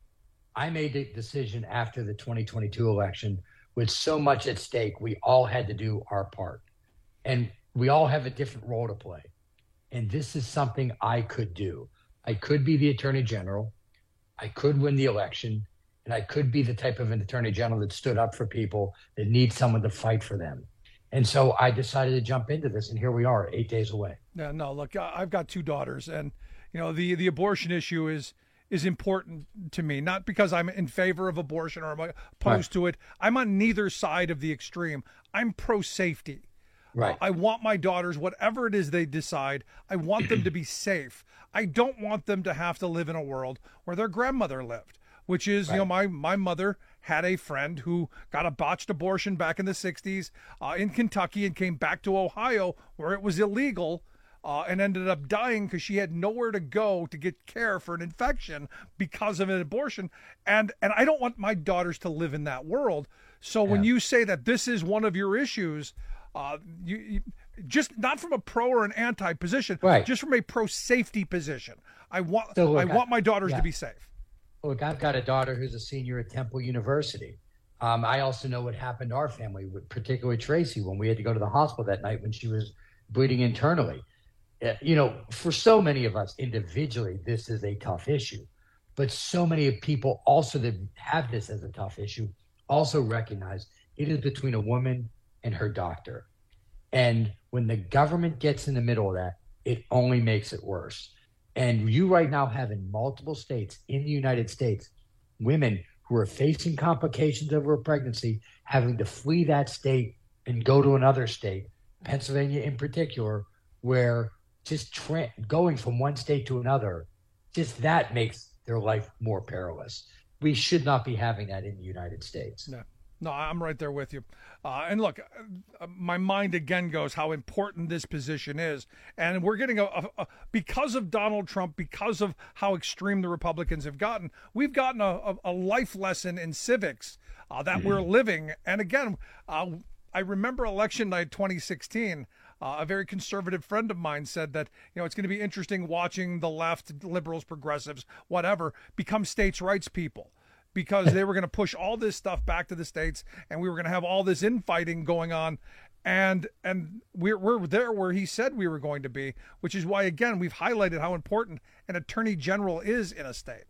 I made the decision after the twenty twenty-two election. With so much at stake, we all had to do our part. And we all have a different role to play. And this is something I could do. I could be the Attorney General. I could win the election. And I could be the type of an Attorney General that stood up for people that need someone to fight for them. And so I decided to jump into this. And here we are, eight days away. Yeah, no, look, I've got two daughters. And, you know, the, the abortion issue is is important to me, not because I'm in favor of abortion or I'm opposed right. to it. I'm on neither side of the extreme. I'm pro-safety. Right. Uh, I want my daughters, whatever it is they decide, I want them to be safe. I don't want them to have to live in a world where their grandmother lived, which is, right. you know, my, my mother had a friend who got a botched abortion back in the sixties uh, in Kentucky and came back to Ohio where it was illegal. Uh, and ended up dying because she had nowhere to go to get care for an infection because of an abortion. And and I don't want my daughters to live in that world. So yeah. when you say that this is one of your issues, uh, you, you just not from a pro or an anti position, right. just from a pro safety position. I want so look, I want my daughters yeah. to be safe. Look, I've got a daughter who's a senior at Temple University. Um, I also know what happened to our family, particularly Tracy, when we had to go to the hospital that night when she was bleeding internally. You know, for so many of us individually, this is a tough issue. But so many people also that have this as a tough issue also recognize it is between a woman and her doctor. And when the government gets in the middle of that, it only makes it worse. And you right now have in multiple states in the United States, women who are facing complications over a pregnancy, having to flee that state and go to another state, Pennsylvania in particular, where just tra- going from one state to another, just that makes their life more perilous. We should not be having that in the United States. No, no, I'm right there with you. Uh, and look, uh, my mind again goes how important this position is. And we're getting a, a, a because of Donald Trump, because of how extreme the Republicans have gotten, we've gotten a, a, a life lesson in civics uh, that mm-hmm. we're living. And again, uh, I remember election night twenty sixteen. Uh, a very conservative friend of mine said that, you know, it's going to be interesting watching the left, liberals, progressives, whatever, become states' rights people because they were going to push all this stuff back to the states and we were going to have all this infighting going on. And and we're, we're there where he said we were going to be, which is why, again, we've highlighted how important an attorney general is in a state.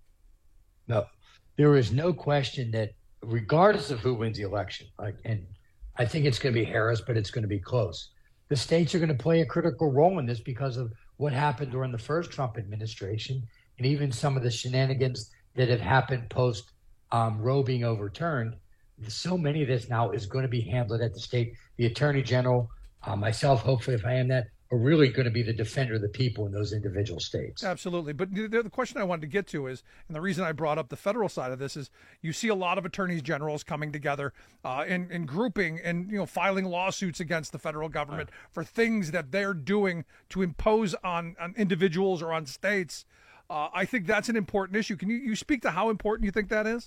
No, there is no question that regardless of who wins the election, like, and I think it's going to be Harris, but it's going to be close. The states are going to play a critical role in this because of what happened during the first Trump administration and even some of the shenanigans that have happened post um, Roe being overturned. so many of this now is going to be handled at the state. The Attorney General, uh, myself, hopefully, if I am that, are really going to be the defender of the people in those individual states. Absolutely. But the, the question I wanted to get to is, and the reason I brought up the federal side of this is, you see a lot of attorneys generals coming together uh, and, and grouping and, you know, filing lawsuits against the federal government right. for things that they're doing to impose on, on individuals or on states. Uh, I think that's an important issue. Can you, you speak to how important you think that is?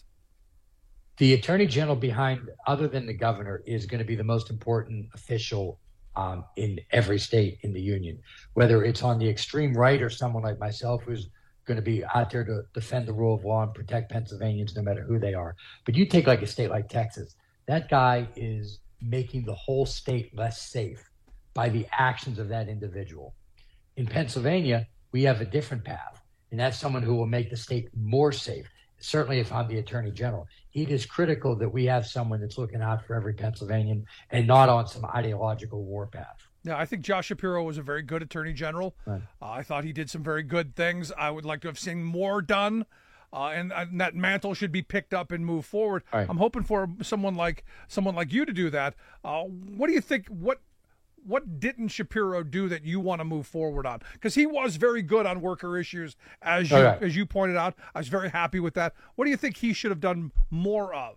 The Attorney General behind, other than the governor, is going to be the most important official Um, in every state in the union, whether it's on the extreme right or someone like myself who's going to be out there to defend the rule of law and protect Pennsylvanians no matter who they are. But you take like a state like Texas, that guy is making the whole state less safe by the actions of that individual. In Pennsylvania, we have a different path, and that's someone who will make the state more safe. Certainly if I'm the Attorney General, it is critical that we have someone that's looking out for every Pennsylvanian and not on some ideological warpath. Yeah, I think Josh Shapiro was a very good Attorney General. Right. Uh, I thought he did some very good things. I would like to have seen more done, uh, and, and that mantle should be picked up and move forward. Right. I'm hoping for someone like someone like you to do that. Uh, what do you think? What What didn't Shapiro do that you want to move forward on? Because he was very good on worker issues, as you right. as you pointed out. I was very happy with that. What do you think he should have done more of?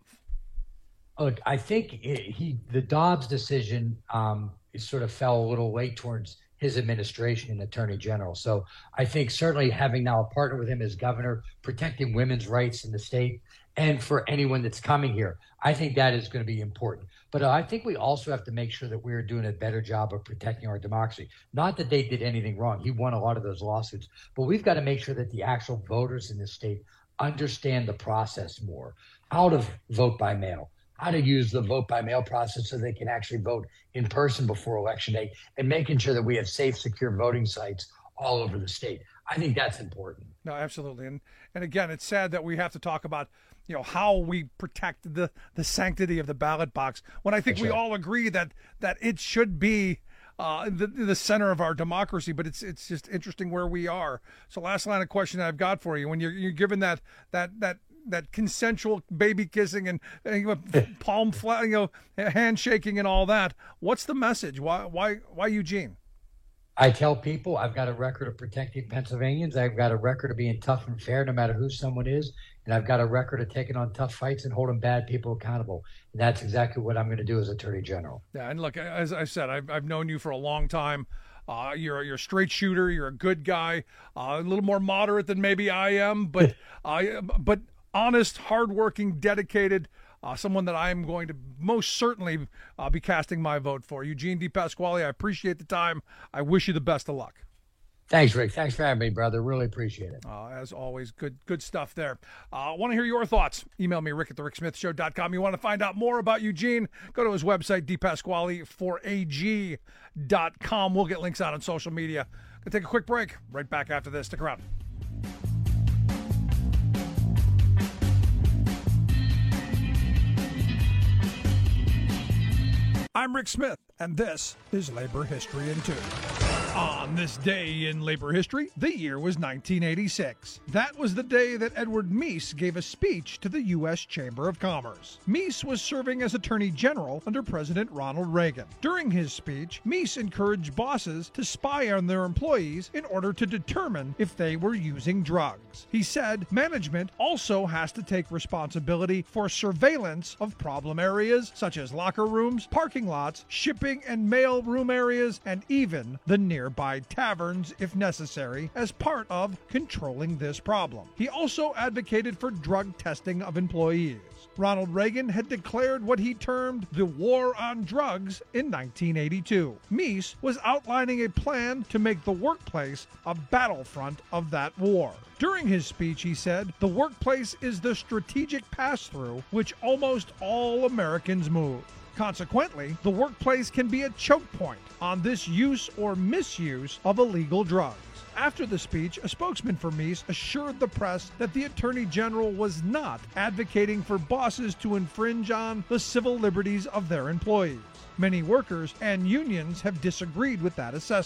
Look, I think he the Dobbs decision um, sort of fell a little late towards his administration and Attorney General. So I think certainly having now a partner with him as governor, protecting women's rights in the state, and for anyone that's coming here, I think that is going to be important. But I think we also have to make sure that we're doing a better job of protecting our democracy. Not that they did anything wrong. He won a lot of those lawsuits. But we've got to make sure that the actual voters in this state understand the process more, how to vote by mail, how to use the vote by mail process so they can actually vote in person before Election Day, and making sure that we have safe, secure voting sites all over the state. I think that's important. No, absolutely. And and again, it's sad that we have to talk about, you know, how we protect the, the sanctity of the ballot box, when I think That's we right. all agree that that it should be uh, the the center of our democracy. But it's it's just interesting where we are. So last line of question I've got for you: when you're you're given that that that that consensual baby kissing and, and you know, palm flat, you know, handshaking and all that, what's the message? Why why why Eugene? I tell people I've got a record of protecting Pennsylvanians. I've got a record of being tough and fair no matter who someone is. And I've got a record of taking on tough fights and holding bad people accountable. And that's exactly what I'm going to do as Attorney General. Yeah, and look, as I said, I've, I've known you for a long time. Uh, you're, you're a straight shooter. You're a good guy, uh, a little more moderate than maybe I am, but uh, but honest, hardworking, dedicated, Uh, someone that I am going to most certainly uh, be casting my vote for. Eugene DePasquale, I appreciate the time. I wish you the best of luck. Thanks, Rick. Thanks for having me, brother. Really appreciate it. Uh, as always, good good stuff there. I uh, want to hear your thoughts. Email me, rick at the rick smith show dot com. You want to find out more about Eugene, go to his website, d pasquale four a g dot com. We'll get links out on social media. Going to take a quick break. Right back after this. Stick around. I'm Rick Smith, and this is Labor History in Two. On this day in labor history, the year was nineteen eighty-six. That was the day that Edward Meese gave a speech to the U S Chamber of Commerce. Meese was serving as Attorney General under President Ronald Reagan. During his speech, Meese encouraged bosses to spy on their employees in order to determine if they were using drugs. He said management also has to take responsibility for surveillance of problem areas such as locker rooms, parking lots, shipping and mail room areas, and even the nearby taverns if necessary, as part of controlling this problem. He also advocated for drug testing of employees. Ronald Reagan had declared what he termed the war on drugs in nineteen eighty-two. Meese was outlining a plan to make the workplace a battlefront of that war. During his speech, he said, "The workplace is the strategic pass-through which almost all Americans move. Consequently, the workplace can be a choke point on this use or misuse of illegal drugs." After the speech, a spokesman for Meese assured the press that the Attorney General was not advocating for bosses to infringe on the civil liberties of their employees. Many workers and unions have disagreed with that assessment.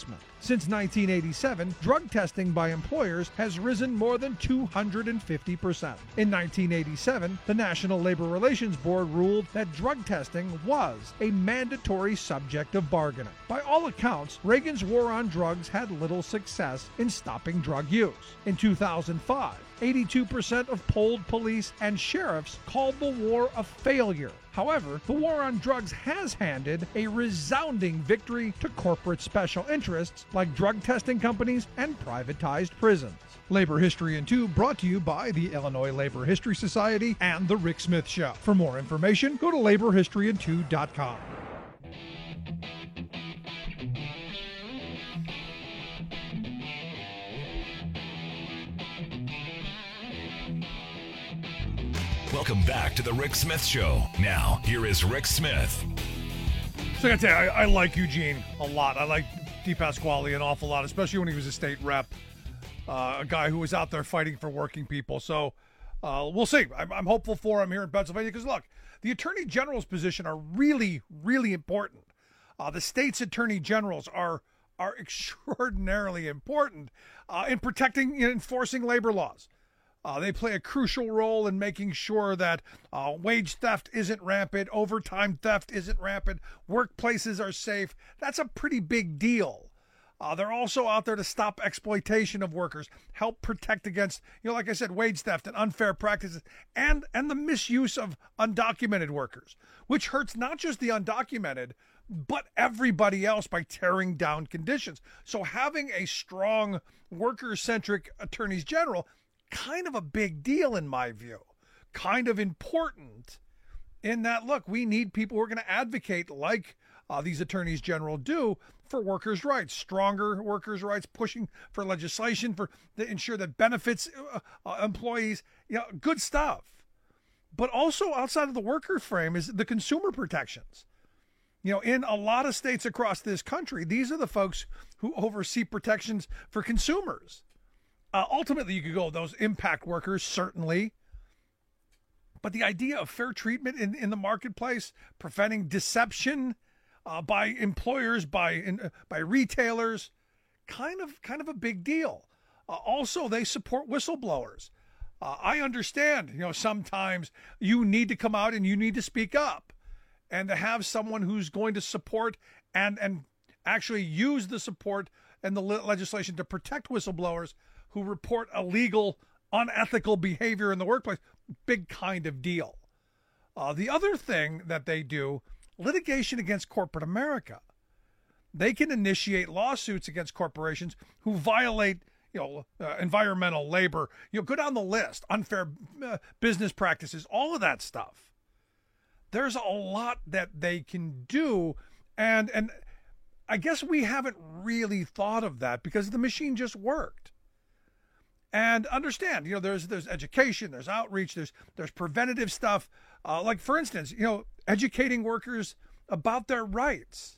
Since nineteen eighty-seven, drug testing by employers has risen more than two hundred fifty percent. In nineteen eighty-seven, the National Labor Relations Board ruled that drug testing was a mandatory subject of bargaining. By all accounts, Reagan's war on drugs had little success in stopping drug use. In two thousand five, eighty-two percent of polled police and sheriffs called the war a failure. However, the war on drugs has handed a resounding victory to corporate special interests like drug testing companies and privatized prisons. Labor History in Two brought to you by the Illinois Labor History Society and The Rick Smith Show. For more information, go to labor history in two dot com. Welcome back to the Rick Smith Show. Now, here is Rick Smith. So I gotta tell you, I, I like Eugene a lot. I like DePasquale an awful lot, especially when he was a state rep, uh, a guy who was out there fighting for working people. So uh, we'll see. I'm, I'm hopeful for him here in Pennsylvania because, look, the attorney general's position are really, really important. Uh, the state's attorney generals are are extraordinarily important uh, in protecting and enforcing labor laws. Uh, they play a crucial role in making sure that uh, wage theft isn't rampant, overtime theft isn't rampant, workplaces are safe. That's a pretty big deal. Uh, they're also out there to stop exploitation of workers, help protect against, you know, like I said, wage theft and unfair practices, and, and the misuse of undocumented workers, which hurts not just the undocumented, but everybody else by tearing down conditions. So having a strong worker-centric attorneys general, kind of a big deal in my view, kind of important in that, look, we need people who are going to advocate like uh, these attorneys general do for workers' rights, stronger workers' rights, pushing for legislation for to ensure that benefits uh, uh, employees, you know, good stuff. But also outside of the worker frame is the consumer protections. You know, in a lot of states across this country, these are the folks who oversee protections for consumers. Uh, ultimately, you could go those impact workers, certainly. But the idea of fair treatment in, in the marketplace, preventing deception uh, by employers, by in, uh, by retailers, kind of kind of a big deal. Uh, also, they support whistleblowers. Uh, I understand, you know, sometimes you need to come out and you need to speak up. And to have someone who's going to support and, and actually use the support and the le- legislation to protect whistleblowers who report illegal, unethical behavior in the workplace, big kind of deal. Uh, the other thing that they do, litigation against corporate America. They can initiate lawsuits against corporations who violate, you know, uh, environmental, labor, you know, go down the list, unfair uh, business practices, all of that stuff. There's a lot that they can do, and and I guess we haven't really thought of that because the machine just worked. And understand, you know, there's there's education, there's outreach, there's there's preventative stuff. Uh, like, for instance, you know, educating workers about their rights.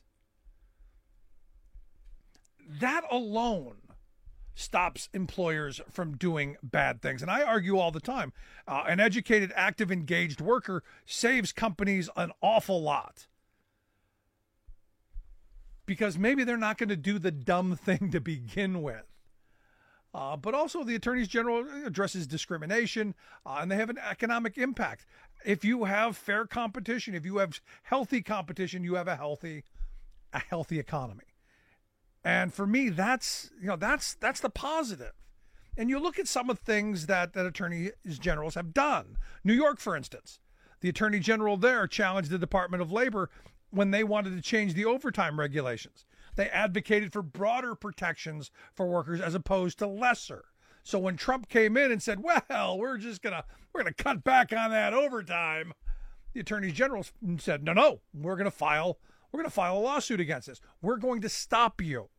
That alone stops employers from doing bad things. And I argue all the time, uh, an educated, active, engaged worker saves companies an awful lot. Because maybe they're not going to do the dumb thing to begin with. Uh, but also the attorneys general addresses discrimination, uh, and they have an economic impact. If you have fair competition, if you have healthy competition, you have a healthy, a healthy economy. And for me, that's, you know, that's, that's the positive. And you look at some of the things that, that attorneys generals have done. New York, for instance, the attorney general there challenged the Department of Labor when they wanted to change the overtime regulations. They advocated for broader protections for workers as opposed to lesser. So when Trump came in and said, well, we're just going to, we're going to cut back on that overtime, the attorney general said, no, no, we're going to file, we're going to file a lawsuit against this. We're going to stop you.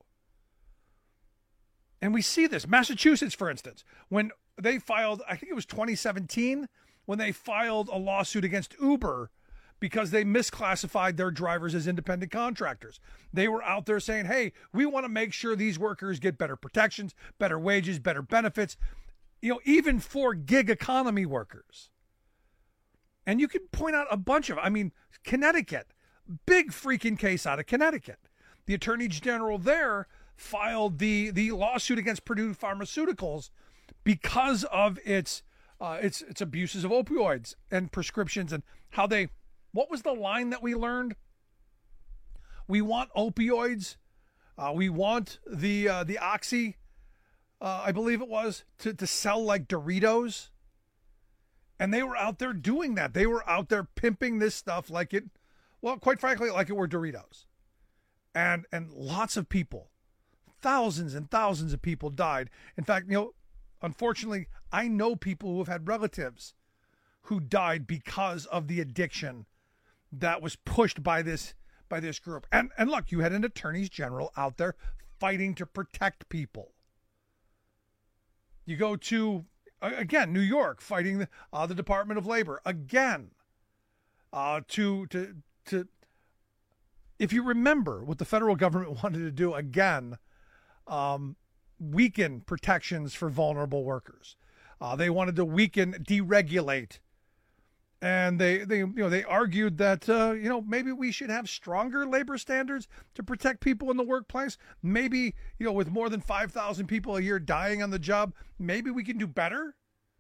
And we see this. Massachusetts, for instance, when they filed, I think it was twenty seventeen, when they filed a lawsuit against Uber because they misclassified their drivers as independent contractors. They were out there saying, hey, we want to make sure these workers get better protections, better wages, better benefits, you know, even for gig economy workers. And you can point out a bunch of, I mean, Connecticut, big freaking case out of Connecticut. The attorney general there filed the the lawsuit against Purdue Pharmaceuticals because of its uh, its its abuses of opioids and prescriptions and how they. What was the line that we learned? We want opioids. Uh, we want the uh, the Oxy, uh, I believe it was, to, to sell like Doritos. And they were out there doing that. They were out there pimping this stuff like it, well, quite frankly, like it were Doritos. And and lots of people, thousands and thousands of people died. In fact, you know, unfortunately, I know people who have had relatives who died because of the addiction that was pushed by this by this group. And and look, you had an attorneys general out there fighting to protect people. You go to, again, New York, fighting the, uh, the Department of Labor. Again, uh, to, to, to, if you remember what the federal government wanted to do, again, um, weaken protections for vulnerable workers. Uh, they wanted to weaken, deregulate. And they, they, you know, they argued that, uh, you know, maybe we should have stronger labor standards to protect people in the workplace. Maybe, you know, with more than five thousand people a year dying on the job, maybe we can do better.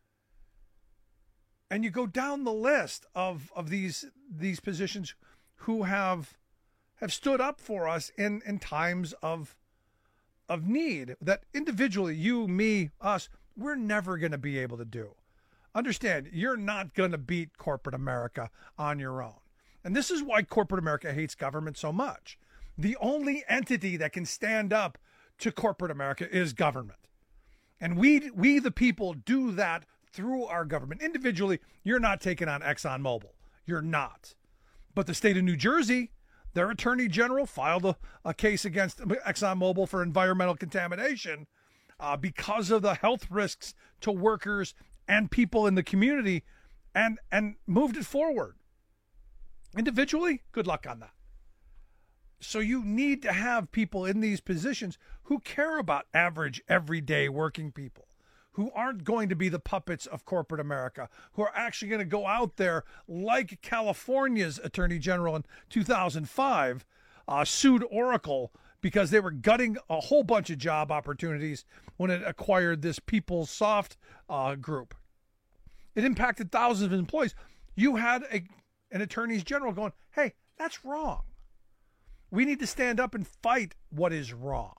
And you go down the list of, of these, these positions who have, have stood up for us in, in times of, of need that individually, you, me, us, we're never going to be able to do. Understand, you're not going to beat corporate America on your own. And this is why corporate America hates government so much. The only entity that can stand up to corporate America is government. And we, we the people, do that through our government. Individually, you're not taking on ExxonMobil. You're not. But the state of New Jersey, their attorney general filed a, a case against ExxonMobil for environmental contamination uh, because of the health risks to workers and people in the community, and and moved it forward. Individually, good luck on that. So you need to have people in these positions who care about average, everyday working people, who aren't going to be the puppets of corporate America, who are actually going to go out there like California's Attorney General in two thousand five uh, sued Oracle because they were gutting a whole bunch of job opportunities when it acquired this PeopleSoft uh, group. It impacted thousands of employees. You had a, an attorney general going, hey, that's wrong. We need to stand up and fight what is wrong.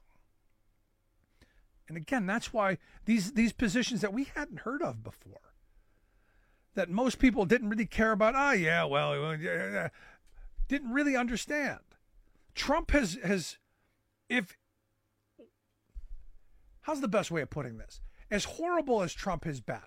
And again, that's why these, these positions that we hadn't heard of before, that most people didn't really care about, ah, oh, yeah, well, didn't really understand. Trump has, has, if, how's the best way of putting this? As horrible as Trump has been,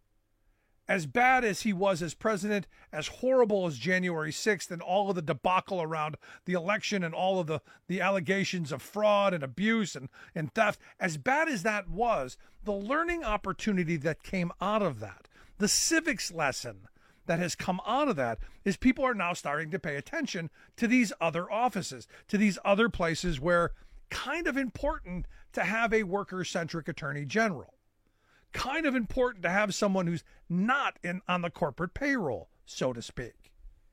as bad as he was as president, as horrible as January sixth and all of the debacle around the election and all of the, the allegations of fraud and abuse and, and theft, as bad as that was, the learning opportunity that came out of that, the civics lesson that has come out of that, is people are now starting to pay attention to these other offices, to these other places where kind of important to have a worker-centric attorney general. Kind of important to have someone who's not in on the corporate payroll, so to speak.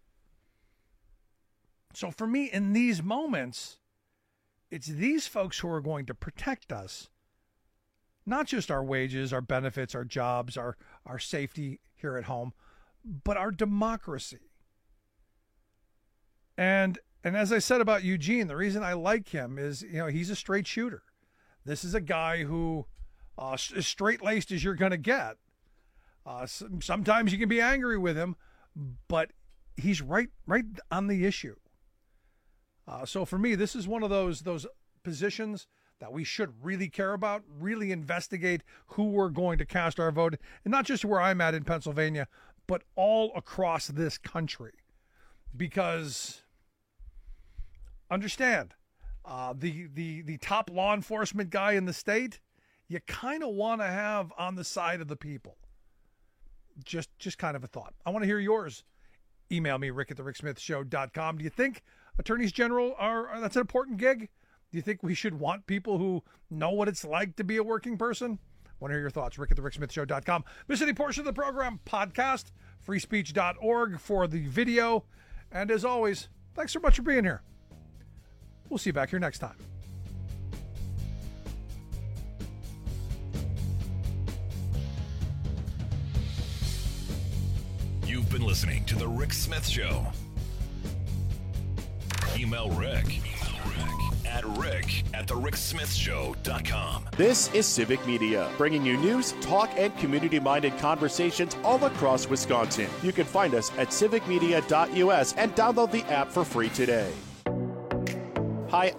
So for me, in these moments, it's these folks who are going to protect us, not just our wages, our benefits, our jobs, our, our safety here at home, but our democracy. And and as I said about Eugene, the reason I like him is, you know, he's a straight shooter. This is a guy who Uh, as straight-laced as you're going to get. Uh, sometimes you can be angry with him, but he's right right on the issue. Uh, so for me, this is one of those those positions that we should really care about, really investigate who we're going to cast our vote, and not just where I'm at in Pennsylvania, but all across this country. Because, understand, uh, the, the, the top law enforcement guy in the state, you kind of want to have on the side of the people. Just just kind of a thought. I want to hear yours. Email me, rick at the rick smith show dot com. Do you think attorneys general are, are, that's an important gig? Do you think we should want people who know what it's like to be a working person? I want to hear your thoughts, rick at the rick smith show dot com. Miss any portion of the program, podcast, free speech dot org for the video. And as always, thanks so much for being here. We'll see you back here next time. You've been listening to The Rick Smith Show. Email Rick, Email Rick at rick at the rick smith show dot com. This is Civic Media, bringing you news, talk, and community-minded conversations all across Wisconsin. You can find us at civic media dot u s and download the app for free today. Hi,